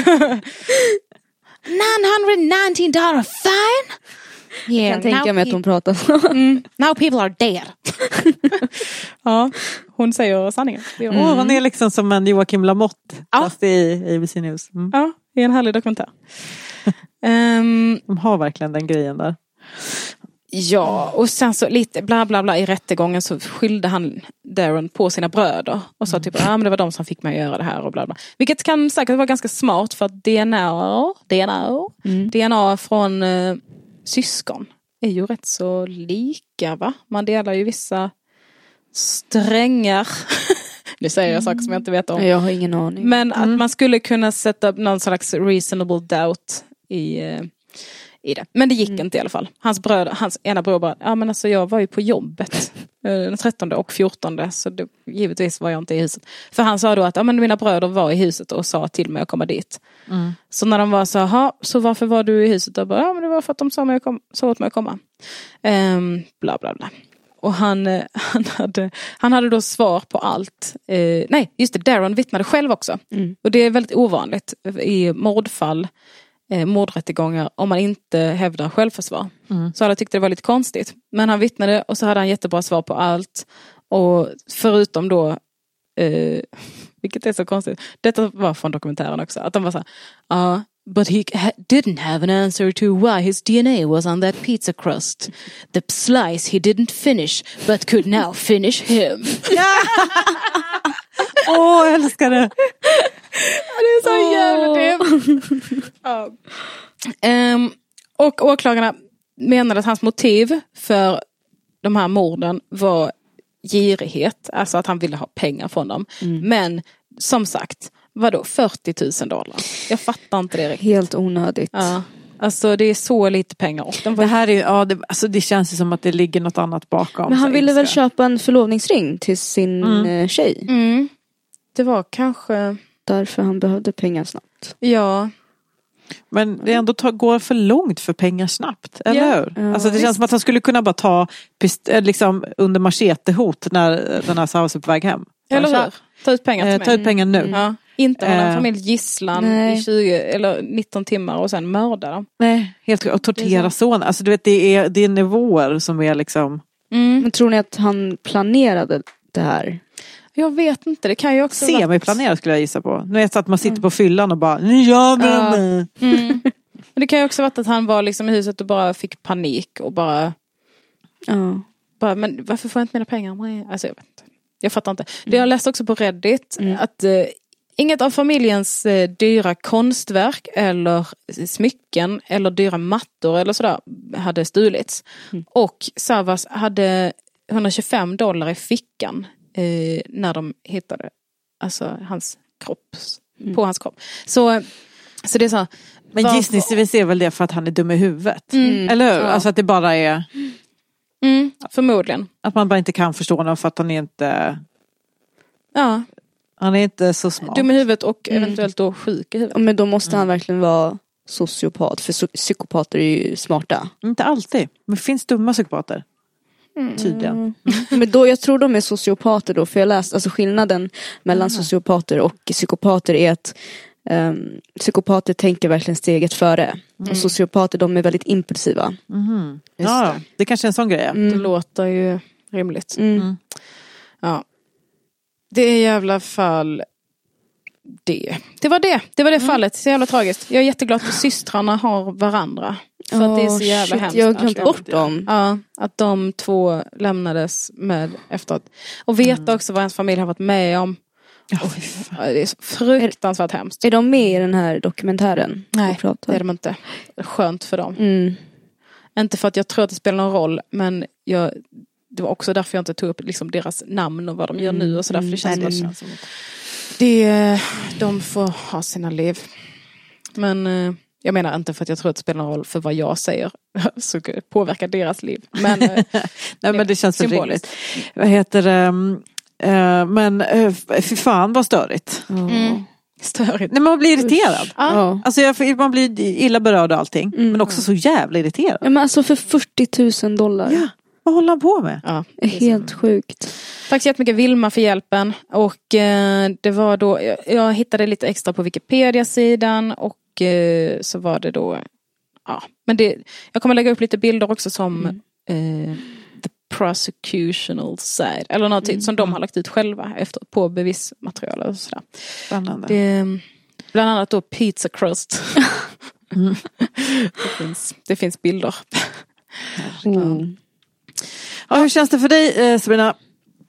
Speaker 1: niohundranitton dollar fine?
Speaker 6: Yeah, jag kan tänka mig att hon pratar så.
Speaker 1: Mm, now people are dead. Ja, hon säger sanningen.
Speaker 2: Mm. Oh, hon är liksom som en Joakim Lamotte.
Speaker 1: Ja.
Speaker 2: Fast i A B C News. Mm.
Speaker 1: Ja, i en härlig dokumentär. um,
Speaker 2: De har verkligen den grejen där.
Speaker 1: Ja, och sen så lite bla bla bla i rättegången så skyllde han Darren på sina bröder. Och sa typ, ja ah, men det var de som fick mig att göra det här och bla bla. Vilket kan säkert vara ganska smart för att D N A, D N A, mm. D N A från eh, syskon är ju rätt så lika, va? Man delar ju vissa strängar. Nu säger jag saker som jag inte vet om.
Speaker 6: Jag har ingen aning.
Speaker 1: Men
Speaker 6: mm.
Speaker 1: att man skulle kunna sätta upp någon slags reasonable doubt i, i det. Men det gick mm. inte i alla fall. Hans bröder, hans ena bror bara, ja men alltså jag var ju på jobbet den trettonde och fjortonde så det, givetvis var jag inte i huset. För han sa då att ja, men mina bröder var i huset och sa till mig att komma dit. Mm. Så när de var så, ha, så varför var du i huset? Och bara, ja men det var för att de sa, mig kom, sa åt mig att komma. Um, bla bla bla. Och han, han, hade, han hade då svar på allt. Eh, nej, just det, Darren vittnade själv också. Mm. Och det är väldigt ovanligt i mordfall, eh, mordrättegångar, om man inte hävdar självförsvar. Mm. Så alla tyckte det var lite konstigt. Men han vittnade och så hade han jättebra svar på allt. Och förutom då, eh, vilket är så konstigt, detta var från dokumentären också, att de var så här, ja, uh, but he ha- didn't have an answer to why his D N A was on that pizza crust. The slice he didn't finish, but could now finish him.
Speaker 2: Åh, oh, jag älskar det.
Speaker 1: Det är så oh. jävla det. oh. um, Och åklagarna menade att hans motiv för de här morden var girighet. Alltså att han ville ha pengar från dem. Mm. Men som sagt, vadå, fyrtio tusen dollar? Jag fattar inte det riktigt.
Speaker 6: Helt onödigt.
Speaker 1: Ja, alltså det är så lite pengar. Och
Speaker 2: det här är ju, ja, det, alltså det känns ju som att det ligger något annat bakom.
Speaker 6: Men han ville väl köpa en förlovningsring till sin mm. tjej?
Speaker 1: Mm. Det var kanske...
Speaker 6: Därför han behövde pengar snabbt.
Speaker 1: Ja.
Speaker 2: Men det ändå tar, går för långt för pengar snabbt, eller ja. hur? Ja, alltså det visst. Känns som att han skulle kunna bara ta pist- liksom under machetehot när den här Saus är på väg hem.
Speaker 1: Eller hur? Ta ut pengar till
Speaker 2: eh,
Speaker 1: mig.
Speaker 2: Ta ut pengar nu.
Speaker 1: Mm. Ja. Inte hålla en familj gisslan Nej. i tjugo eller nitton timmar och sen mörda dem.
Speaker 2: Nej, helt och tortera son. Alltså du vet, det är, det är nivåer som är liksom...
Speaker 6: Mm. Men tror ni att han planerade det här?
Speaker 1: Jag vet inte, det kan ju också
Speaker 2: Se mig planera skulle jag gissa på. Nu är det så att man sitter mm. på fyllan och bara, nu gör vi
Speaker 1: ja. mm. Men det kan ju också vara att han var liksom i huset och bara fick panik och bara...
Speaker 6: Ja.
Speaker 1: bara men varför får jag inte mina pengar? Alltså jag vet inte. Jag fattar inte. Mm. Det jag läste också på Reddit mm. att eh, inget av familjens eh, dyra konstverk eller smycken eller dyra mattor eller sådär hade stulits. Mm. Och Savas hade hundratjugofem dollar i fickan eh, när de hittade alltså hans kropp mm. på hans kropp. Så, så det är så.
Speaker 2: Men var, gissningsvis är väl det för att han är dum i huvudet. Mm. Eller hur? Ja. Alltså att det bara är...
Speaker 1: Mm, förmodligen.
Speaker 2: Att man bara inte kan förstå honom för att han är inte...
Speaker 1: Ja.
Speaker 2: Han är inte så smart.
Speaker 1: Dum i huvudet och eventuellt då sjuk i huvudet.
Speaker 6: Men då måste mm. han verkligen vara sociopat. För psykopater är ju smarta.
Speaker 2: Inte alltid. Men det finns dumma psykopater. Mm. Tydligen. Mm.
Speaker 6: Men då, jag tror de är sociopater då. För jag läste, alltså skillnaden mellan mm. sociopater och psykopater är att um, psykopater tänker verkligen steget före. Mm. Och sociopater, de är väldigt impulsiva.
Speaker 2: Mm. Ja, det. det kanske är en sån grej.
Speaker 1: Mm. Det låter ju rimligt. Mm. Ja. Det är jävla fall det. Det var det. Det var det mm. fallet. Så jävla tragiskt. Jag är jätteglad att systrarna har varandra. För oh, att det är så jävla
Speaker 6: shit,
Speaker 1: hemskt.
Speaker 6: Jag har glömt bort dem.
Speaker 1: Ja, att de två lämnades med efteråt. Och veta mm. också vad ens familj har varit med om.
Speaker 2: Oh,
Speaker 1: det är så fruktansvärt är, hemskt.
Speaker 6: Är de med i den här dokumentären?
Speaker 1: Nej, det är de inte. Skönt för dem.
Speaker 6: Mm.
Speaker 1: Inte för att jag tror att det spelar någon roll. Men jag... Det var också därför jag inte tog upp liksom deras namn och vad de gör nu och sådär. För det känns, mm. Det, de får ha sina liv. Men eh, jag menar inte för att jag tror att det spelar någon roll för vad jag säger. Så påverkar deras liv. Men, eh,
Speaker 2: Nej, men det känns symboliskt. Vad heter det? Uh, men uh, fy fan vad störigt.
Speaker 1: Mm. Störigt.
Speaker 2: Nej, man blir irriterad.
Speaker 6: Ja.
Speaker 2: Alltså jag, man blir illa berörd och allting. Mm. Men också så jävla irriterad.
Speaker 6: Ja, men alltså för fyrtio tusen dollar.
Speaker 2: Ja, vad håller han på med?
Speaker 6: Ja, det är helt sjukt.
Speaker 1: Tack så jättemycket Vilma för hjälpen. Och eh, det var då, jag, jag hittade lite extra på Wikipedia-sidan. Och eh, så var det då, ja. Men det, jag kommer lägga upp lite bilder också som mm. eh, the prosecutional side. Eller något mm. som de har lagt ut själva efter, på bevismaterial och sådär.
Speaker 2: Spännande.
Speaker 1: Det, bland annat då pizza crust. mm. det, finns, det finns bilder.
Speaker 6: Mm.
Speaker 2: Ja, hur känns det för dig, eh, Sabrina?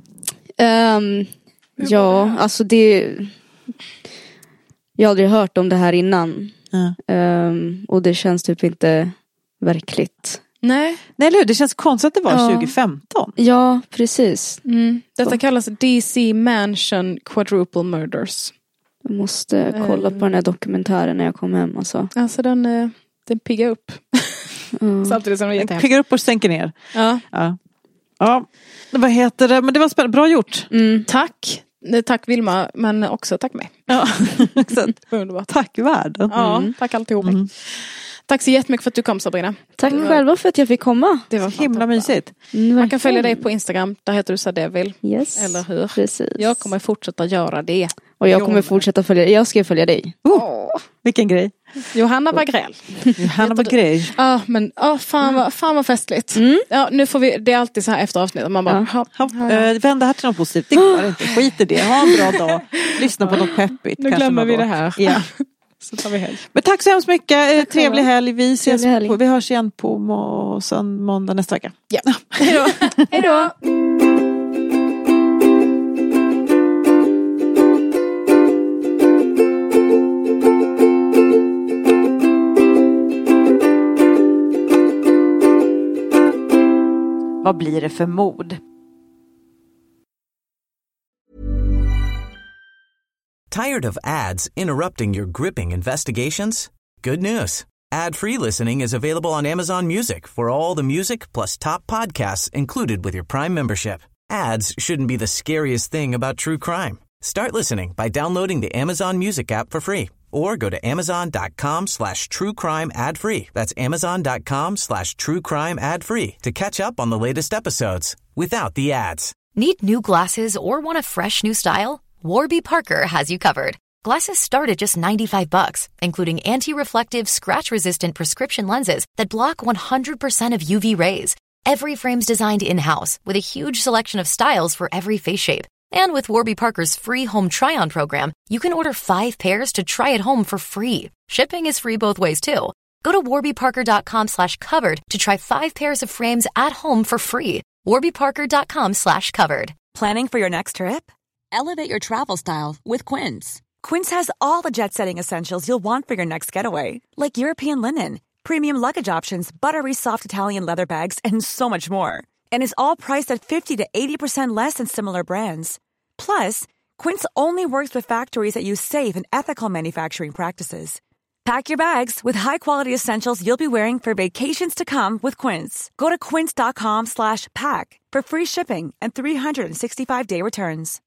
Speaker 6: Um, ja, alltså det... Jag har aldrig hört om det här innan. Mm. Um, och det känns typ inte verkligt.
Speaker 1: Nej.
Speaker 2: Nej, eller hur? Det känns konstigt att det var
Speaker 6: ja.
Speaker 2: tjugo femton.
Speaker 6: Ja, precis.
Speaker 1: Mm. Detta
Speaker 6: Så.
Speaker 1: kallas D C Mansion Quadruple Murders.
Speaker 6: Jag måste kolla på den här dokumentären när jag kom hem. Alltså,
Speaker 1: alltså den, den piggar upp. Mm. Samtidigt som den
Speaker 2: jättehemskt. Piggar upp och sänker ner.
Speaker 1: Ja.
Speaker 2: Ja. Ja. Vad heter det? Men det var spännande. Bra gjort.
Speaker 1: Mm. Tack. Tack Vilma, men också tack mig.
Speaker 2: Ja.
Speaker 1: Underbart.
Speaker 2: Tack världen.
Speaker 1: Ja, mm. tack alltihop. Mm. Tack så jättemycket för att du kom, Sabrina.
Speaker 6: Tack var... själva för att jag fick komma.
Speaker 2: Det var himla mysigt.
Speaker 1: Man kan följa dig på Instagram. Där heter du Sadevil.
Speaker 6: Yes.
Speaker 1: Eller hur?
Speaker 6: Precis.
Speaker 1: Jag kommer fortsätta göra det.
Speaker 6: Och jag kommer fortsätta följa. Jag ska följa dig.
Speaker 2: Oh, vilken grej.
Speaker 1: Johanna Wagrell.
Speaker 2: Johanna Wagrell.
Speaker 1: Ja, men oh, fan, vad, fan vad festligt. Mm. Ja, nu får vi, det är alltid så här efter avsnittet. Man bara,
Speaker 2: ja. ha, ha, äh, vända här till något positivt. Det går inte. Skit i det. Ha en bra dag. Lyssna på något peppigt.
Speaker 1: Nu glömmer vi det här.
Speaker 2: Ja.
Speaker 1: Så tar vi helg.
Speaker 2: Men tack så hemskt mycket. Tack Trevlig helg. Vi ses
Speaker 6: helg.
Speaker 2: På, vi hörs igen på må, sen, måndag nästa vecka.
Speaker 1: Ja. Hej då.
Speaker 6: Hej då.
Speaker 2: Vad blir det för mod?
Speaker 3: Tired of ads interrupting your gripping investigations? Good news. Ad-free listening is available on Amazon Music for all the music plus top podcasts included with your Prime membership. Ads shouldn't be the scariest thing about true crime. Start listening by downloading the Amazon Music app for free or go to amazon.com slash true crime ad free. That's amazon.com slash true crime ad free to catch up on the latest episodes without the ads.
Speaker 8: Need new glasses or want a fresh new style? Warby Parker has you covered. Glasses start at just ninety-five bucks, including anti-reflective, scratch-resistant prescription lenses that block one hundred percent of U V rays. Every frame's designed in-house with a huge selection of styles for every face shape. And with Warby Parker's free home try-on program, you can order five pairs to try at home for free. Shipping is free both ways, too. Go to warbyparker.com slash covered to try five pairs of frames at home for free. warbyparker.com slash covered.
Speaker 9: Planning for your next trip? Elevate your travel style with Quince. Quince has all the jet-setting essentials you'll want for your next getaway, like European linen, premium luggage options, buttery soft Italian leather bags, and so much more. And is all priced at fifty to eighty percent less than similar brands. Plus, Quince only works with factories that use safe and ethical manufacturing practices. Pack your bags with high-quality essentials you'll be wearing for vacations to come with Quince. Go to quince.com slash pack for free shipping and three sixty-five day returns.